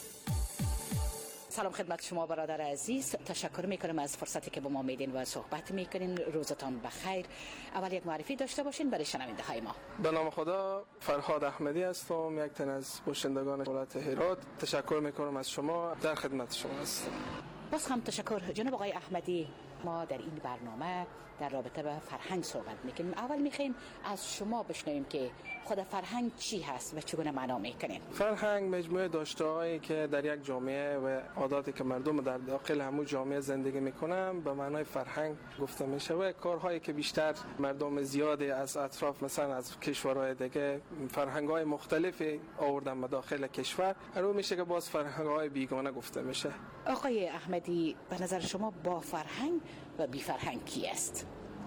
سلام خدمت شما برادر عزیز، تشکر میکنم از فرصتی که با ما میدین و صحبت میکنین. روزتان بخیر. اول یک معرفی داشته باشین برای شنونده های ما. به نام خدا، فرهاد احمدی هستم، یک تن از باشندگان ولایت هرات. تشکر میکنم از شما، در خدمت شما هستم. باز هم تشکر جناب آقای احمدی. ما در این برنامه در رابطه به فرهنگ صحبت میکنیم. اول میخوایم از شما بشنویم که خود فرهنگ چی هست و چگونه معنا میکنین. فرهنگ مجموعه داشته‌هایی که در یک جامعه و عاداتی که مردم در داخل همون جامعه زندگی میکنن به معنای فرهنگ گفته میشه و کارهایی که بیشتر مردم زیادی از اطراف مثلا از کشورهای دیگه فرهنگ‌های مختلفی آوردن به داخل کشور، رو میشه که باز فرهنگ‌های بیگانه گفته میشه. آقای احمدی، به نظر شما با فرهنگ و بی فرهنگ کی است؟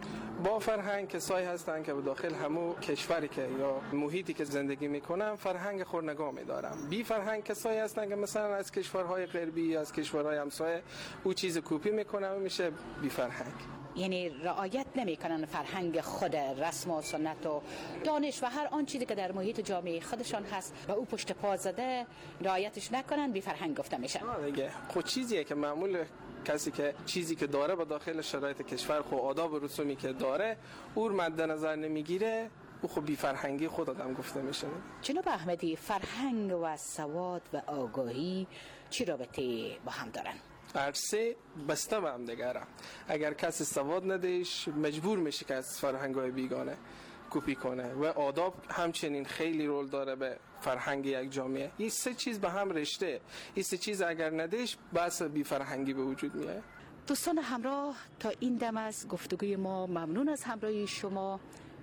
با فرهنگ کسایی هستن که به داخل همو کشوری که یا محیطی که زندگی میکنن فرهنگ خود نگاه میدارن. بی فرهنگ کسایی هستن که مثلا از کشورهای غربی، از کشورهای همسایه او چیز کپی میکنن و میشه بی فرهنگ. یعنی رعایت نمیکنن فرهنگ خود، رسم و سنت و دانش و هر آن چیزی که در محیط جامعه خودشان هست و او پشت پا زده رعایتش نکنن، بی فرهنگ گفته میشن. دیگه خود چیزیه که معمول کسی که چیزی که داره با داخل شرایط کشور خو آداب و رسومی که داره او مد نظر نمیگیره، او خب بی فرهنگی خود آدم گفته میشه. جناب احمدی، فرهنگ و سواد و آگاهی چی رابطه با هم دارن؟ هر سه بسته به هم دیگه. اگر کسی سواد ندهش مجبور میشه که از فرهنگ‌های بیگانه کپی کنه و آداب همچنین خیلی رول داره به فرهنگ یک جامعه. این سه چیز به هم رشته. این سه چیز اگر ندهش بحث بی فرهنگی به وجود میاد. دوستان همراه، تا این دم از گفتگوی ما ممنون از همراهی شما.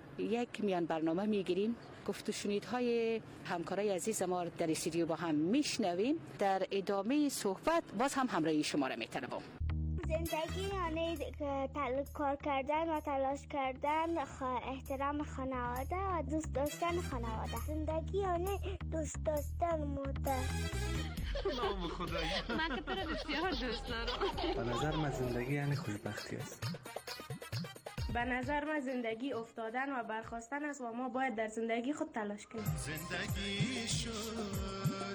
یک میان برنامه میگیریم، گفت و شنیدهای همکارای عزیز ما در استودیو با هم میشنویم. در ادامه صحبت باز هم همراهی شما را میطلبم. زندگی یعنی کار کردن و تلاش کردن، احترام خانواده و دوست داشتن خانواده. زندگی یعنی دوست داشتن مادر. نام خدایی. من که تو رو بسیار دوست دارم. به نظر من زندگی یعنی خوشبختی است. به نظر من زندگی افتادن و برخاستن است و ما باید در زندگی خود تلاش کنیم. زندگی شور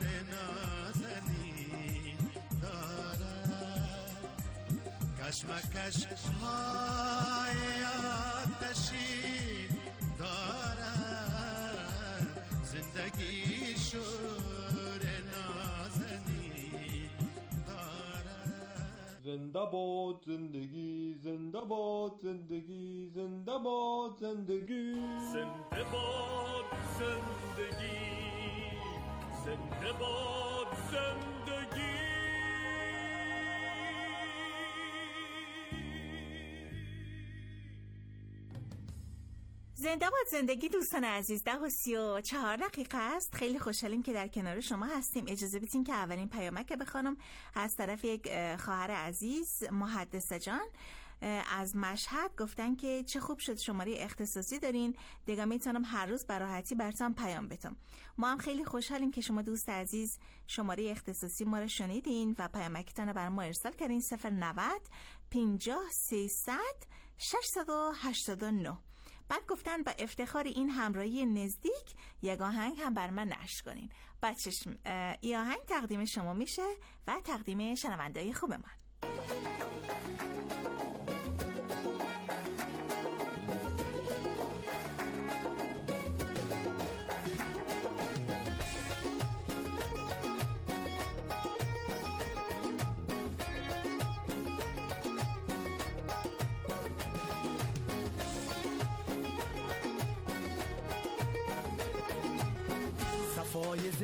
نازنین دارد، کشمکش های آتشین دارد. زندگی شور نازنین دارد. زنده باد زندگی، زنده باد زندگی، زنده باد زندگی، زنده باد زندگی، زنده باد زندگی. زنده باد زندگی. دوستان عزیز، ده و سی و چهار دقیقه است. خیلی خوشحالیم که در کنار شما هستیم. اجازه بدین که اولین پیامک بخونم از طرف یک خواهر عزیز، محدثه جان از مشهد. گفتن که چه خوب شد شماره اختصاصی دارین، دیگه میتونم هر روز به راحتی براتون پیام بدم. ما هم خیلی خوشحالیم که شما دوست عزیز شماره اختصاصی ما رو شنیدین و پیامکتون رو برای ما ارسال کردین. صفر نود پنجاه سیصد ششصد و هشتاد و نه. بعد گفتن با افتخار این همراهی نزدیک یک آهنگ هم بر من نشر کنین. بچش این آهنگ تقدیم شما میشه و تقدیم شنونده‌های خوب من.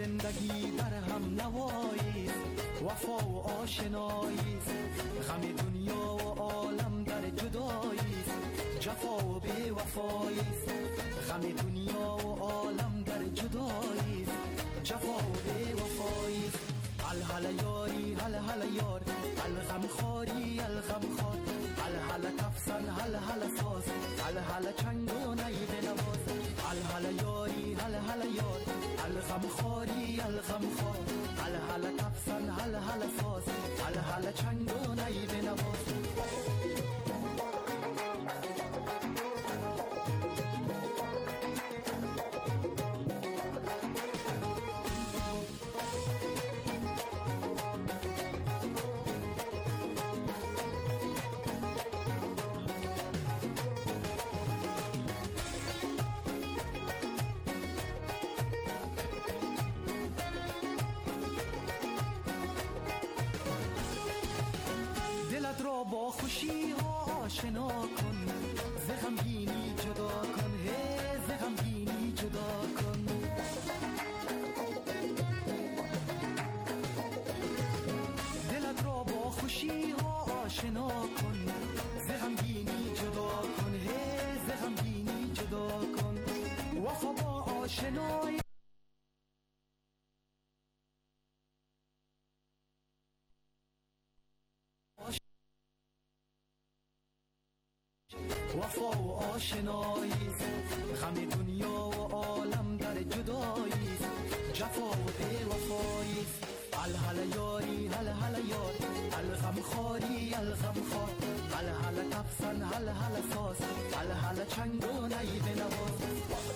زندگی در هم نوایی، وفا و آشنایی، غم دنیا و عالم در جدایی، جفا و بی وفایی، غم دنیا و عالم در جدایی، جفا و بی وفایی. هل هل یاری هل هل یار، هل غم خاری هل غم خار، هل هل تفسن هل هل ساز، هل هل چنگ و نی بنواز، هل هل یاری هل هل یار، هل غم خاری هل غم خار، هل هل تفسن هل هل ساز، هل هل چنگ و نی بنواز. دلت را با خوشی ها آشنا کن، ز غمگینی جدا کن، هی ز غمگینی جدا کن. دلت را با خوشی ها آشنا کن، ز غمگینی جدا کن، هی ز غمگینی جدا کن. وفا با آشنایی وفا و آشنایی، غم دنیا و عالم در جدایی، جفا و بی وفایی. هل هل یاری هل هل یار، هل غم خاری هل غم خار، هل هل تفسن هل هل ساز، هل هل چنگ و نی بنواز.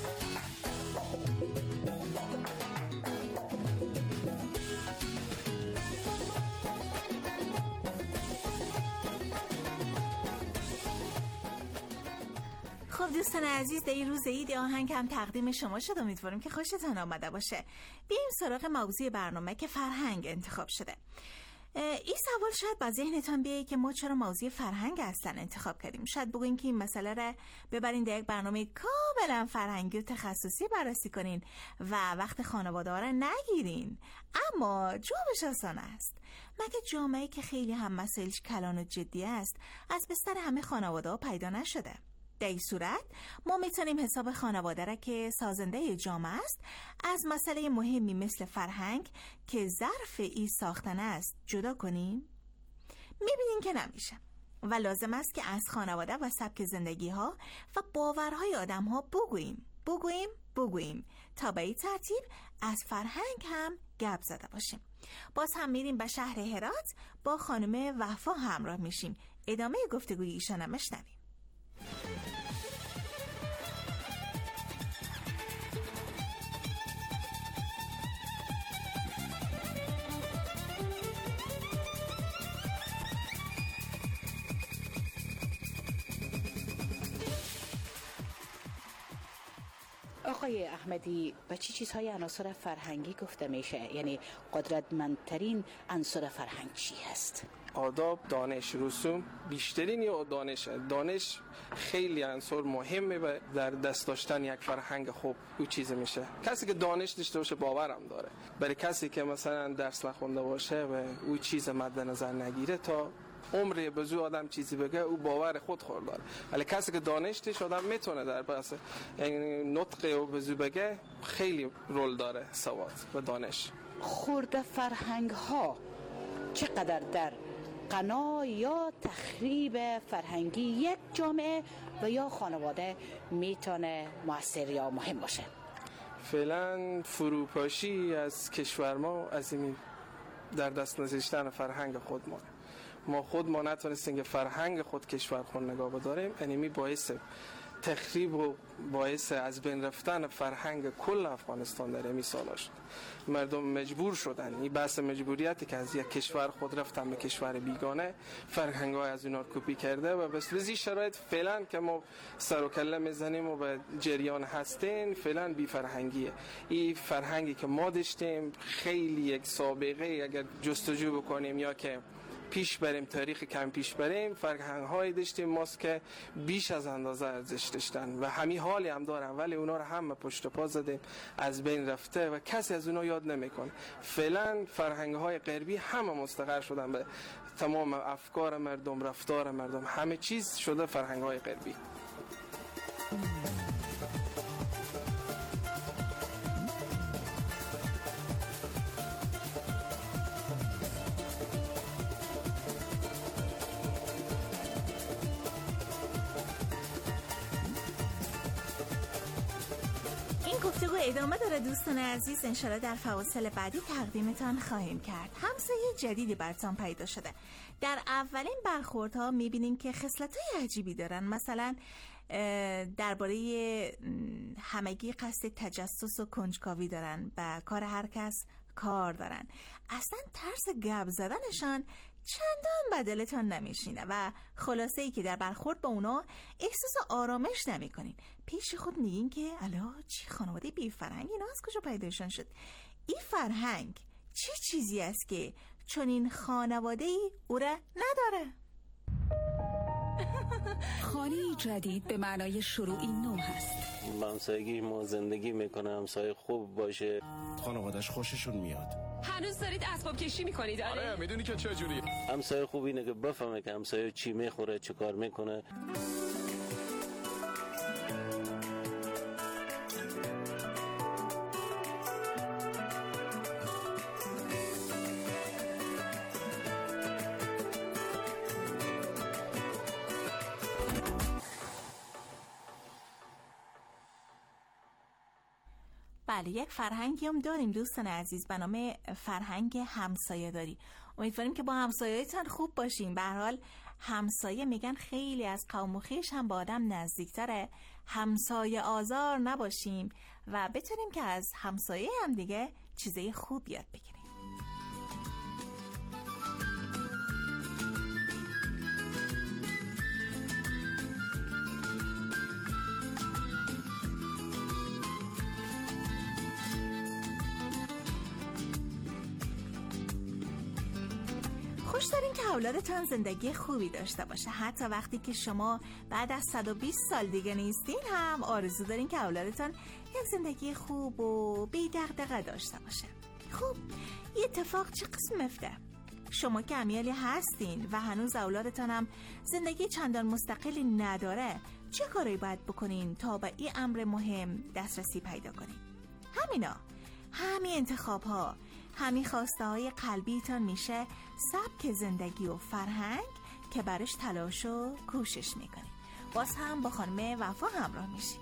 خب دوستان عزیز، در این روز عید آهنگ هم تقدیم شما شد. امیدواریم که خوشتون آمده باشه. بیایم سراغ موضوع برنامه که فرهنگ انتخاب شده. این سوال شاید با ذهنتان بیاید که ما چرا موضوع فرهنگ اصلا انتخاب کردیم. شاید بگوین که این مسئله را ببرین در یک برنامه کاملا فرهنگی و تخصصی بررسی کنین و وقت خانواده ها را نگیرین. اما جوابش آسان است. مگه جامعه که خیلی هم مسائلش کلان و جدی است از بستر همه خانواده ها پیدا نشده؟ در این صورت ما میتونیم حساب خانواده را که سازنده جامعه است از مسئله مهمی مثل فرهنگ که ظرف ای ساختن است جدا کنیم؟ میبینیم که نمیشه و لازم است که از خانواده و سبک زندگی ها و باورهای آدم ها بگوییم بگوییم بگوییم تا به این ترتیب از فرهنگ هم گپ زده باشیم. باز هم میریم به شهر هرات، با خانم وفا همراه میشیم. ادامه گفتگوی ایشان هم میشنویم. آقای احمدی، به چی چیزهای عناصر فرهنگی گفته میشه؟ یعنی قدرتمندترین عنصر فرهنگ چی هست؟ آداب، دانش، رسوم بیشترین یا دانش دانش خیلی عنصر مهمه و در دست داشتن یک فرهنگ خوب او چیز میشه. کسی که دانش داشته باشه باورم داره. برای کسی که مثلا درس نخونده باشه و او چیز مد نظر نگیره تا عمر بزو آدم چیزی بگه او باور خود خور داره. ولی کسی که دانشش آدم میتونه در پس یعنی نطق و بزو بگه خیلی رول داره سواد و دانش. خورده فرهنگ ها چقدر در غنا یا تخریب فرهنگی یک جامعه و یا خانواده میتونه مؤثر یا مهم باشه؟ فعلا فروپاشی از کشور ما از این در دست نذاشتن فرهنگ خود ما ما خود ما نتونستیم که فرهنگ خود کشور خود نگاه بداریم. یعنی می باعث تخریب و باعث از بین رفتن فرهنگ کل افغانستان در این سالا شد. مردم مجبور شدن. این بحث مجبوریتی که از یک کشور خود رفتن به کشور بیگانه فرهنگ های از اونا کپی کرده و بس بزی شرایط فعلا که ما سر و کله میزنیم و به جریان هستیم فعلا بی فرهنگیه. این فرهنگی که ما داشتیم خیلی یک سابقه اگر جستجو بکنیم یا که پیش بریم، تاریخ کم پیش بریم، فرهنگ های داشتیم ماست که بیش از اندازه ارزش داشتن و همین حالی هم دارن، ولی اونا رو هم پشت پا زدیم، از بین رفته و کسی از اونا یاد نمیکنه. فعلا فرهنگ های غربی همه مستقر شدن به تمام افکار مردم، رفتار مردم، همه چیز شده فرهنگ های غربی. گفتگو ادامه داره دوستان عزیز، انشالله در فواصل بعدی تقدیمتان خواهیم کرد. همسایه جدیدی براتان پیدا شده. در اولین برخوردها میبینیم که خصلت‌های عجیبی دارن، مثلا درباره همگی قصد تجسس و کنجکاوی دارن، با کار هر کس کار دارن، اصلا ترس گپ زدنشان چندان بدلتان نمیشینه و خلاصه ای که در برخورد با اونا احساس آرامش نمی کنین. پیش خود میگین که الا چی خانواده بی فرهنگ اینا از کجا پیداشون شد؟ این فرهنگ چه چیزی است که چون این خانواده ای او را نداره؟ خانه جدید به معنای شروعی نو هست. همسایگی ما زندگی میکنه، همسایه خوب باشه، خانوادش خوششون میاد. هنوز دارید اسباب کشی میکنید؟ آره میدونی که چه جوری. همسایه خوب اینه که بفهمه که همسایه چی میخوره، چه کار میکنه. بله، یک فرهنگی هم داریم دوستان عزیز به نام فرهنگ همسایه داری. امیدواریم که با همسایه‌تان خوب باشیم. به هر حال همسایه میگن خیلی از قوم و خویش هم با آدم نزدیکتره، همسایه آزار نباشیم و بتونیم که از همسایه هم دیگه چیزای خوب یاد بگیریم. خوش دارین که اولادتان زندگی خوبی داشته باشه. حتی وقتی که شما بعد از صد و بیست سال دیگه نیستین هم آرزو دارین که اولادتان یک زندگی خوب و بی دغدغه داشته باشه. خب یه اتفاق چه قسم مفته؟ شما که امیالی هستین و هنوز اولادتان هم زندگی چندان مستقلی نداره، چه کاری باید بکنین تا به این امر مهم دسترسی پیدا کنین؟ همینا، همین انتخاب ها، همین خواسته های قلبیتان میشه سبک زندگی و فرهنگ که برش تلاش و کوشش میکنید. باز هم با خانم وفا همراه میشیم.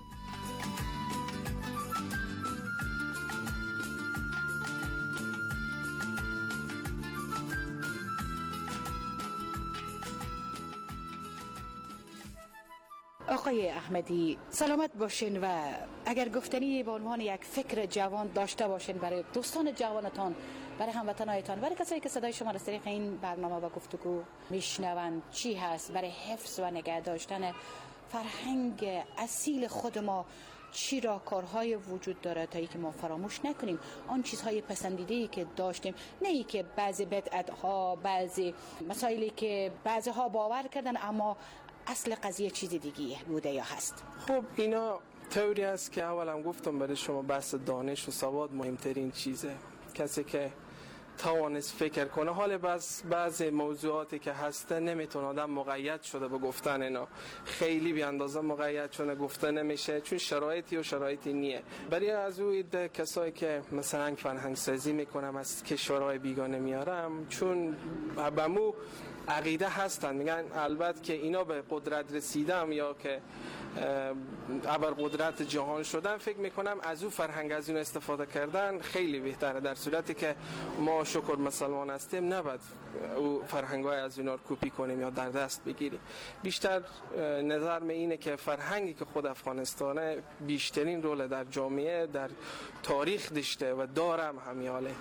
آقای احمدی سلامت باشین و اگر گفتنی به عنوان یک فکر جوان داشته باشین برای دوستان جوانتان، برای هموطنایتان، برای کسایی که صدای شما از طریق این برنامه و گفتگو میشنون، چی هست برای حفظ و نگه داشتن فرهنگ اصیل خود ما؟ چی را کارهای وجود داره تا ای که ما فراموش نکنیم آن چیزهای پسندیده‌ای که داشتیم، نه ای که بعضی بدعت‌ها، بعضی مسائلی که بعضی ها باور کردن اما اصل قضیه چیز دیگه بوده یا هست. خب اینا تئوری است که اولم گفتم برای شما بحث دانش و سواد مهمترین چیزه. کسی که توانست فکر کنه، حال بعض بعض موضوعاتی که هسته نمیتونه آدم مقید شده به گفتن اینا، خیلی بی اندازه مقید شده گفته نمیشه چون شرایطی و شرایطی نیه. برای از اون ایده کسایی که مثلا فرهنگ سازی میکنم از کشورهای بیگانه میارم، چون بمو عقیده هستن، میگن البته که اینا به قدرت رسیدم یا که ابر قدرت جهان شدن، فکر میکنم از اون فرهنگ از اون استفاده کردن خیلی بهتره. در صورتی که ما شکر مسلمان هستیم نباید او فرهنگ‌های از اونا رو کپی کنیم یا در دست بگیریم. بیشتر نظر من اینه که فرهنگی که خود افغانستانه بیشترین رول در جامعه در تاریخ داشته و دارم همیاله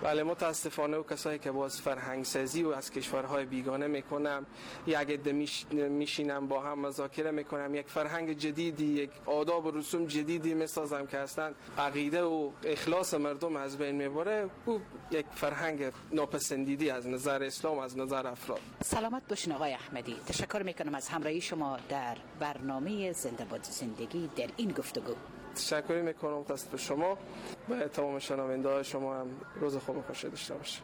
بله متاسفانه و کسایی که باز فرهنگ سازی و از کشورهای بیگانه میکنم یک عده میشینم با هم مذاکره میکنم، یک فرهنگ جدیدی، یک آداب و رسوم جدیدی میسازم که اصلا عقیده و اخلاص مردم از بین میبره. او یک فرهنگ ناپسندیدی از نظر اسلام، از نظر افراد. سلامت باشین آقای احمدی. تشکر میکنم از همراهی شما در برنامه زنده باد زندگی در این گفتگو. تشکر میکنم دست به شما و تمام شنونده شما هم روز خوب و خوشی داشته باشید.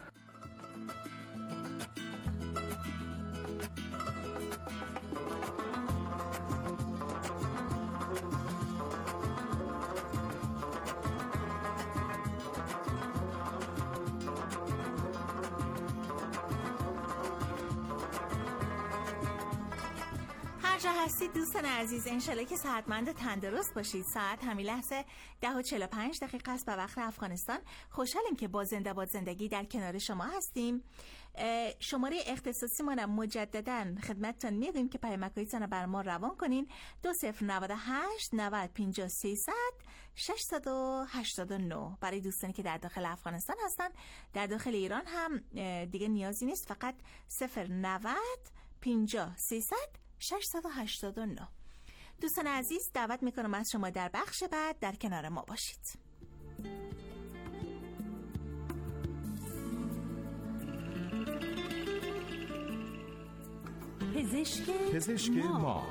جا هستید دوستان عزیز، انشالله که صحتمند تندرست باشید. ساعت همین لحظه ده و چهل و پنج دقیقه است به وقت افغانستان. خوشحالیم که با زنده باد زندگی در کنار شما هستیم. شماره اختصاصی ما مجددا خدمتتان میگیم که پیامک‌هایتان رو بر ما روان کنین. دو صفر نود و هشت نود پنجاه سیصد ششصد و هشتاد و نه برای دوستانی که در داخل افغانستان هستن. در داخل ایران هم دیگه نیازی نیست، فقط صفر نود پنجاه سیصد ششصد و هشتاد و نه. دوستان عزیز دعوت میکنم از شما در بخش بعد در کنار ما باشید. پزشک پزشک ما, ما.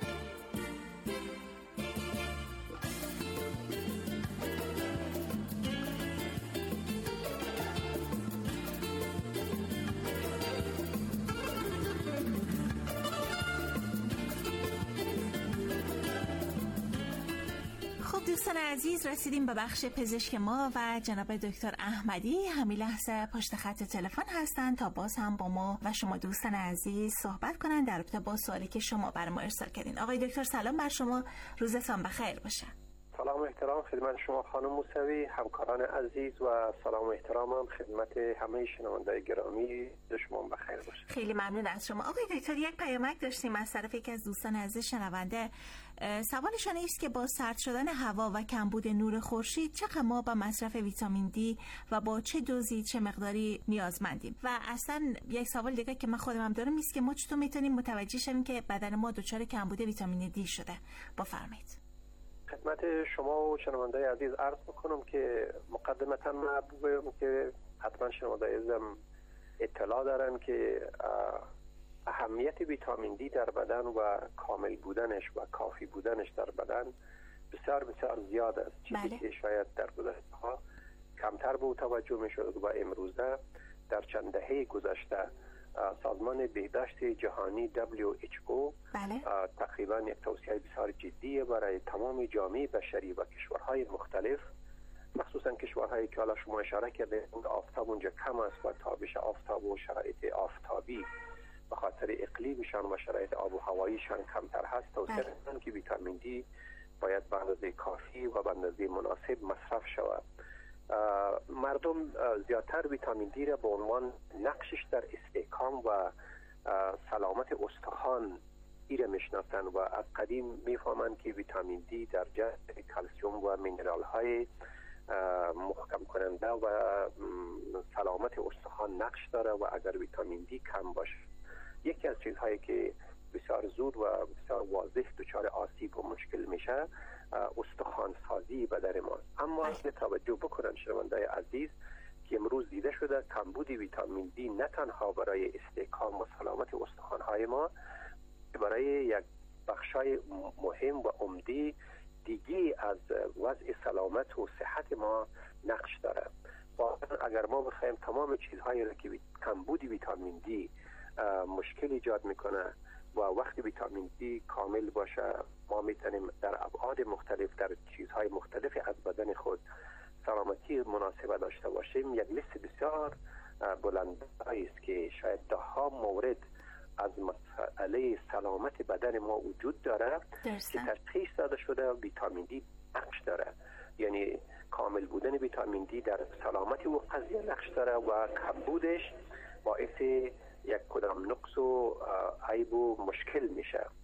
دوستان عزیز رسیدیم به بخش پزشک ما و جناب دکتر احمدی همین لحظه پشت خط تلفن هستند تا باز هم با ما و شما دوستان عزیز صحبت کنند در رابطه با سوالی که شما بر ما ارسال کردین. آقای دکتر سلام بر شما، روزتان بخیر باشه. سلام و احترام خدمت شما خانم موسوی، همکاران عزیز و سلام و احترامم خدمت همه شنوندگان گرامی، شما بخیر باشه. خیلی ممنون از شما. آقای دکتر یک پیامک داشتیم از طرف یکی از دوستان عزیز شنونده. سوالشان است که با سرد شدن هوا و کمبود نور خورشید چقدر ما با مصرف ویتامین دی و با چه دوزی چه مقداری نیازمندیم؟ و اصلا یک سوال دیگه که من خودم هم دارم است که ما چطور میتونیم متوجه شویم که بدن ما دچار کمبود ویتامین دی شده؟ بفرمایید. خدمت شما و شنونده‌های عزیز عرض میکنم که مقدمتا من بگویم که حتما شنونده‌های عزیزم اطلاع دارن که اهمیت ویتامین دی در بدن و کامل بودنش و کافی بودنش در بدن بسیار بسیار زیاد است. چیزی بله. که شاید در گذشته ها کمتر به توجه می شد و امروزه در چند دهه گذشته سازمان بهداشت جهانی دبلیو اچ او بله. تقریبا یک توصیه بسیار جدی برای تمام جامعه بشری و کشورهای مختلف، مخصوصا کشورهایی که حالا شما اشاره کردید آفتاب اونجا کم است و تابش آفتاب و شرایط آفتابی به خاطر اقلیمشان و شرایط آب و هواییشان کمتر هست، توصیه می‌کنم که ویتامین دی باید به اندازه کافی و به اندازه مناسب مصرف شود. مردم زیادتر ویتامین دی را به عنوان نقشش در استحکام و سلامت استخوان ایره میشناسند و از قدیم میفهمند که ویتامین دی در جذب کلسیم و مینرال های محکم کننده و سلامت استخوان نقش داره و اگر ویتامین دی کم باشه یکی از چیزهایی که بسیار زود و بسیار واضح دچار آسیب و مشکل میشه استخوان سازی بدن ماست. اما توجه بکنن شنونده‌های عزیز که امروز دیده شده کمبود ویتامین دی نه تنها برای استحکام و سلامت استخوان‌های ما، برای یک بخشای مهم و عمده دیگه از وضع سلامت و صحت ما نقش داره. واقعا اگر ما بخوایم تمام چیزهایی را که کمبود ویتامین دی مشکل ایجاد میکنه و وقتی ویتامین دی کامل باشه ما میتونیم در ابعاد مختلف در چیزهای مختلفی از بدن خود سلامتی مناسبه داشته باشیم. یک لیست بسیار بلند است که شاید ده ها مورد از مسئله سلامت بدن ما وجود داره درسته. که تشخیص داده شده ویتامین دی نقش داره، یعنی کامل بودن ویتامین دی در سلامتی و قضیه نقش داره و کمبودش باعث یک کدام نقص و عیب و مشکل میشه.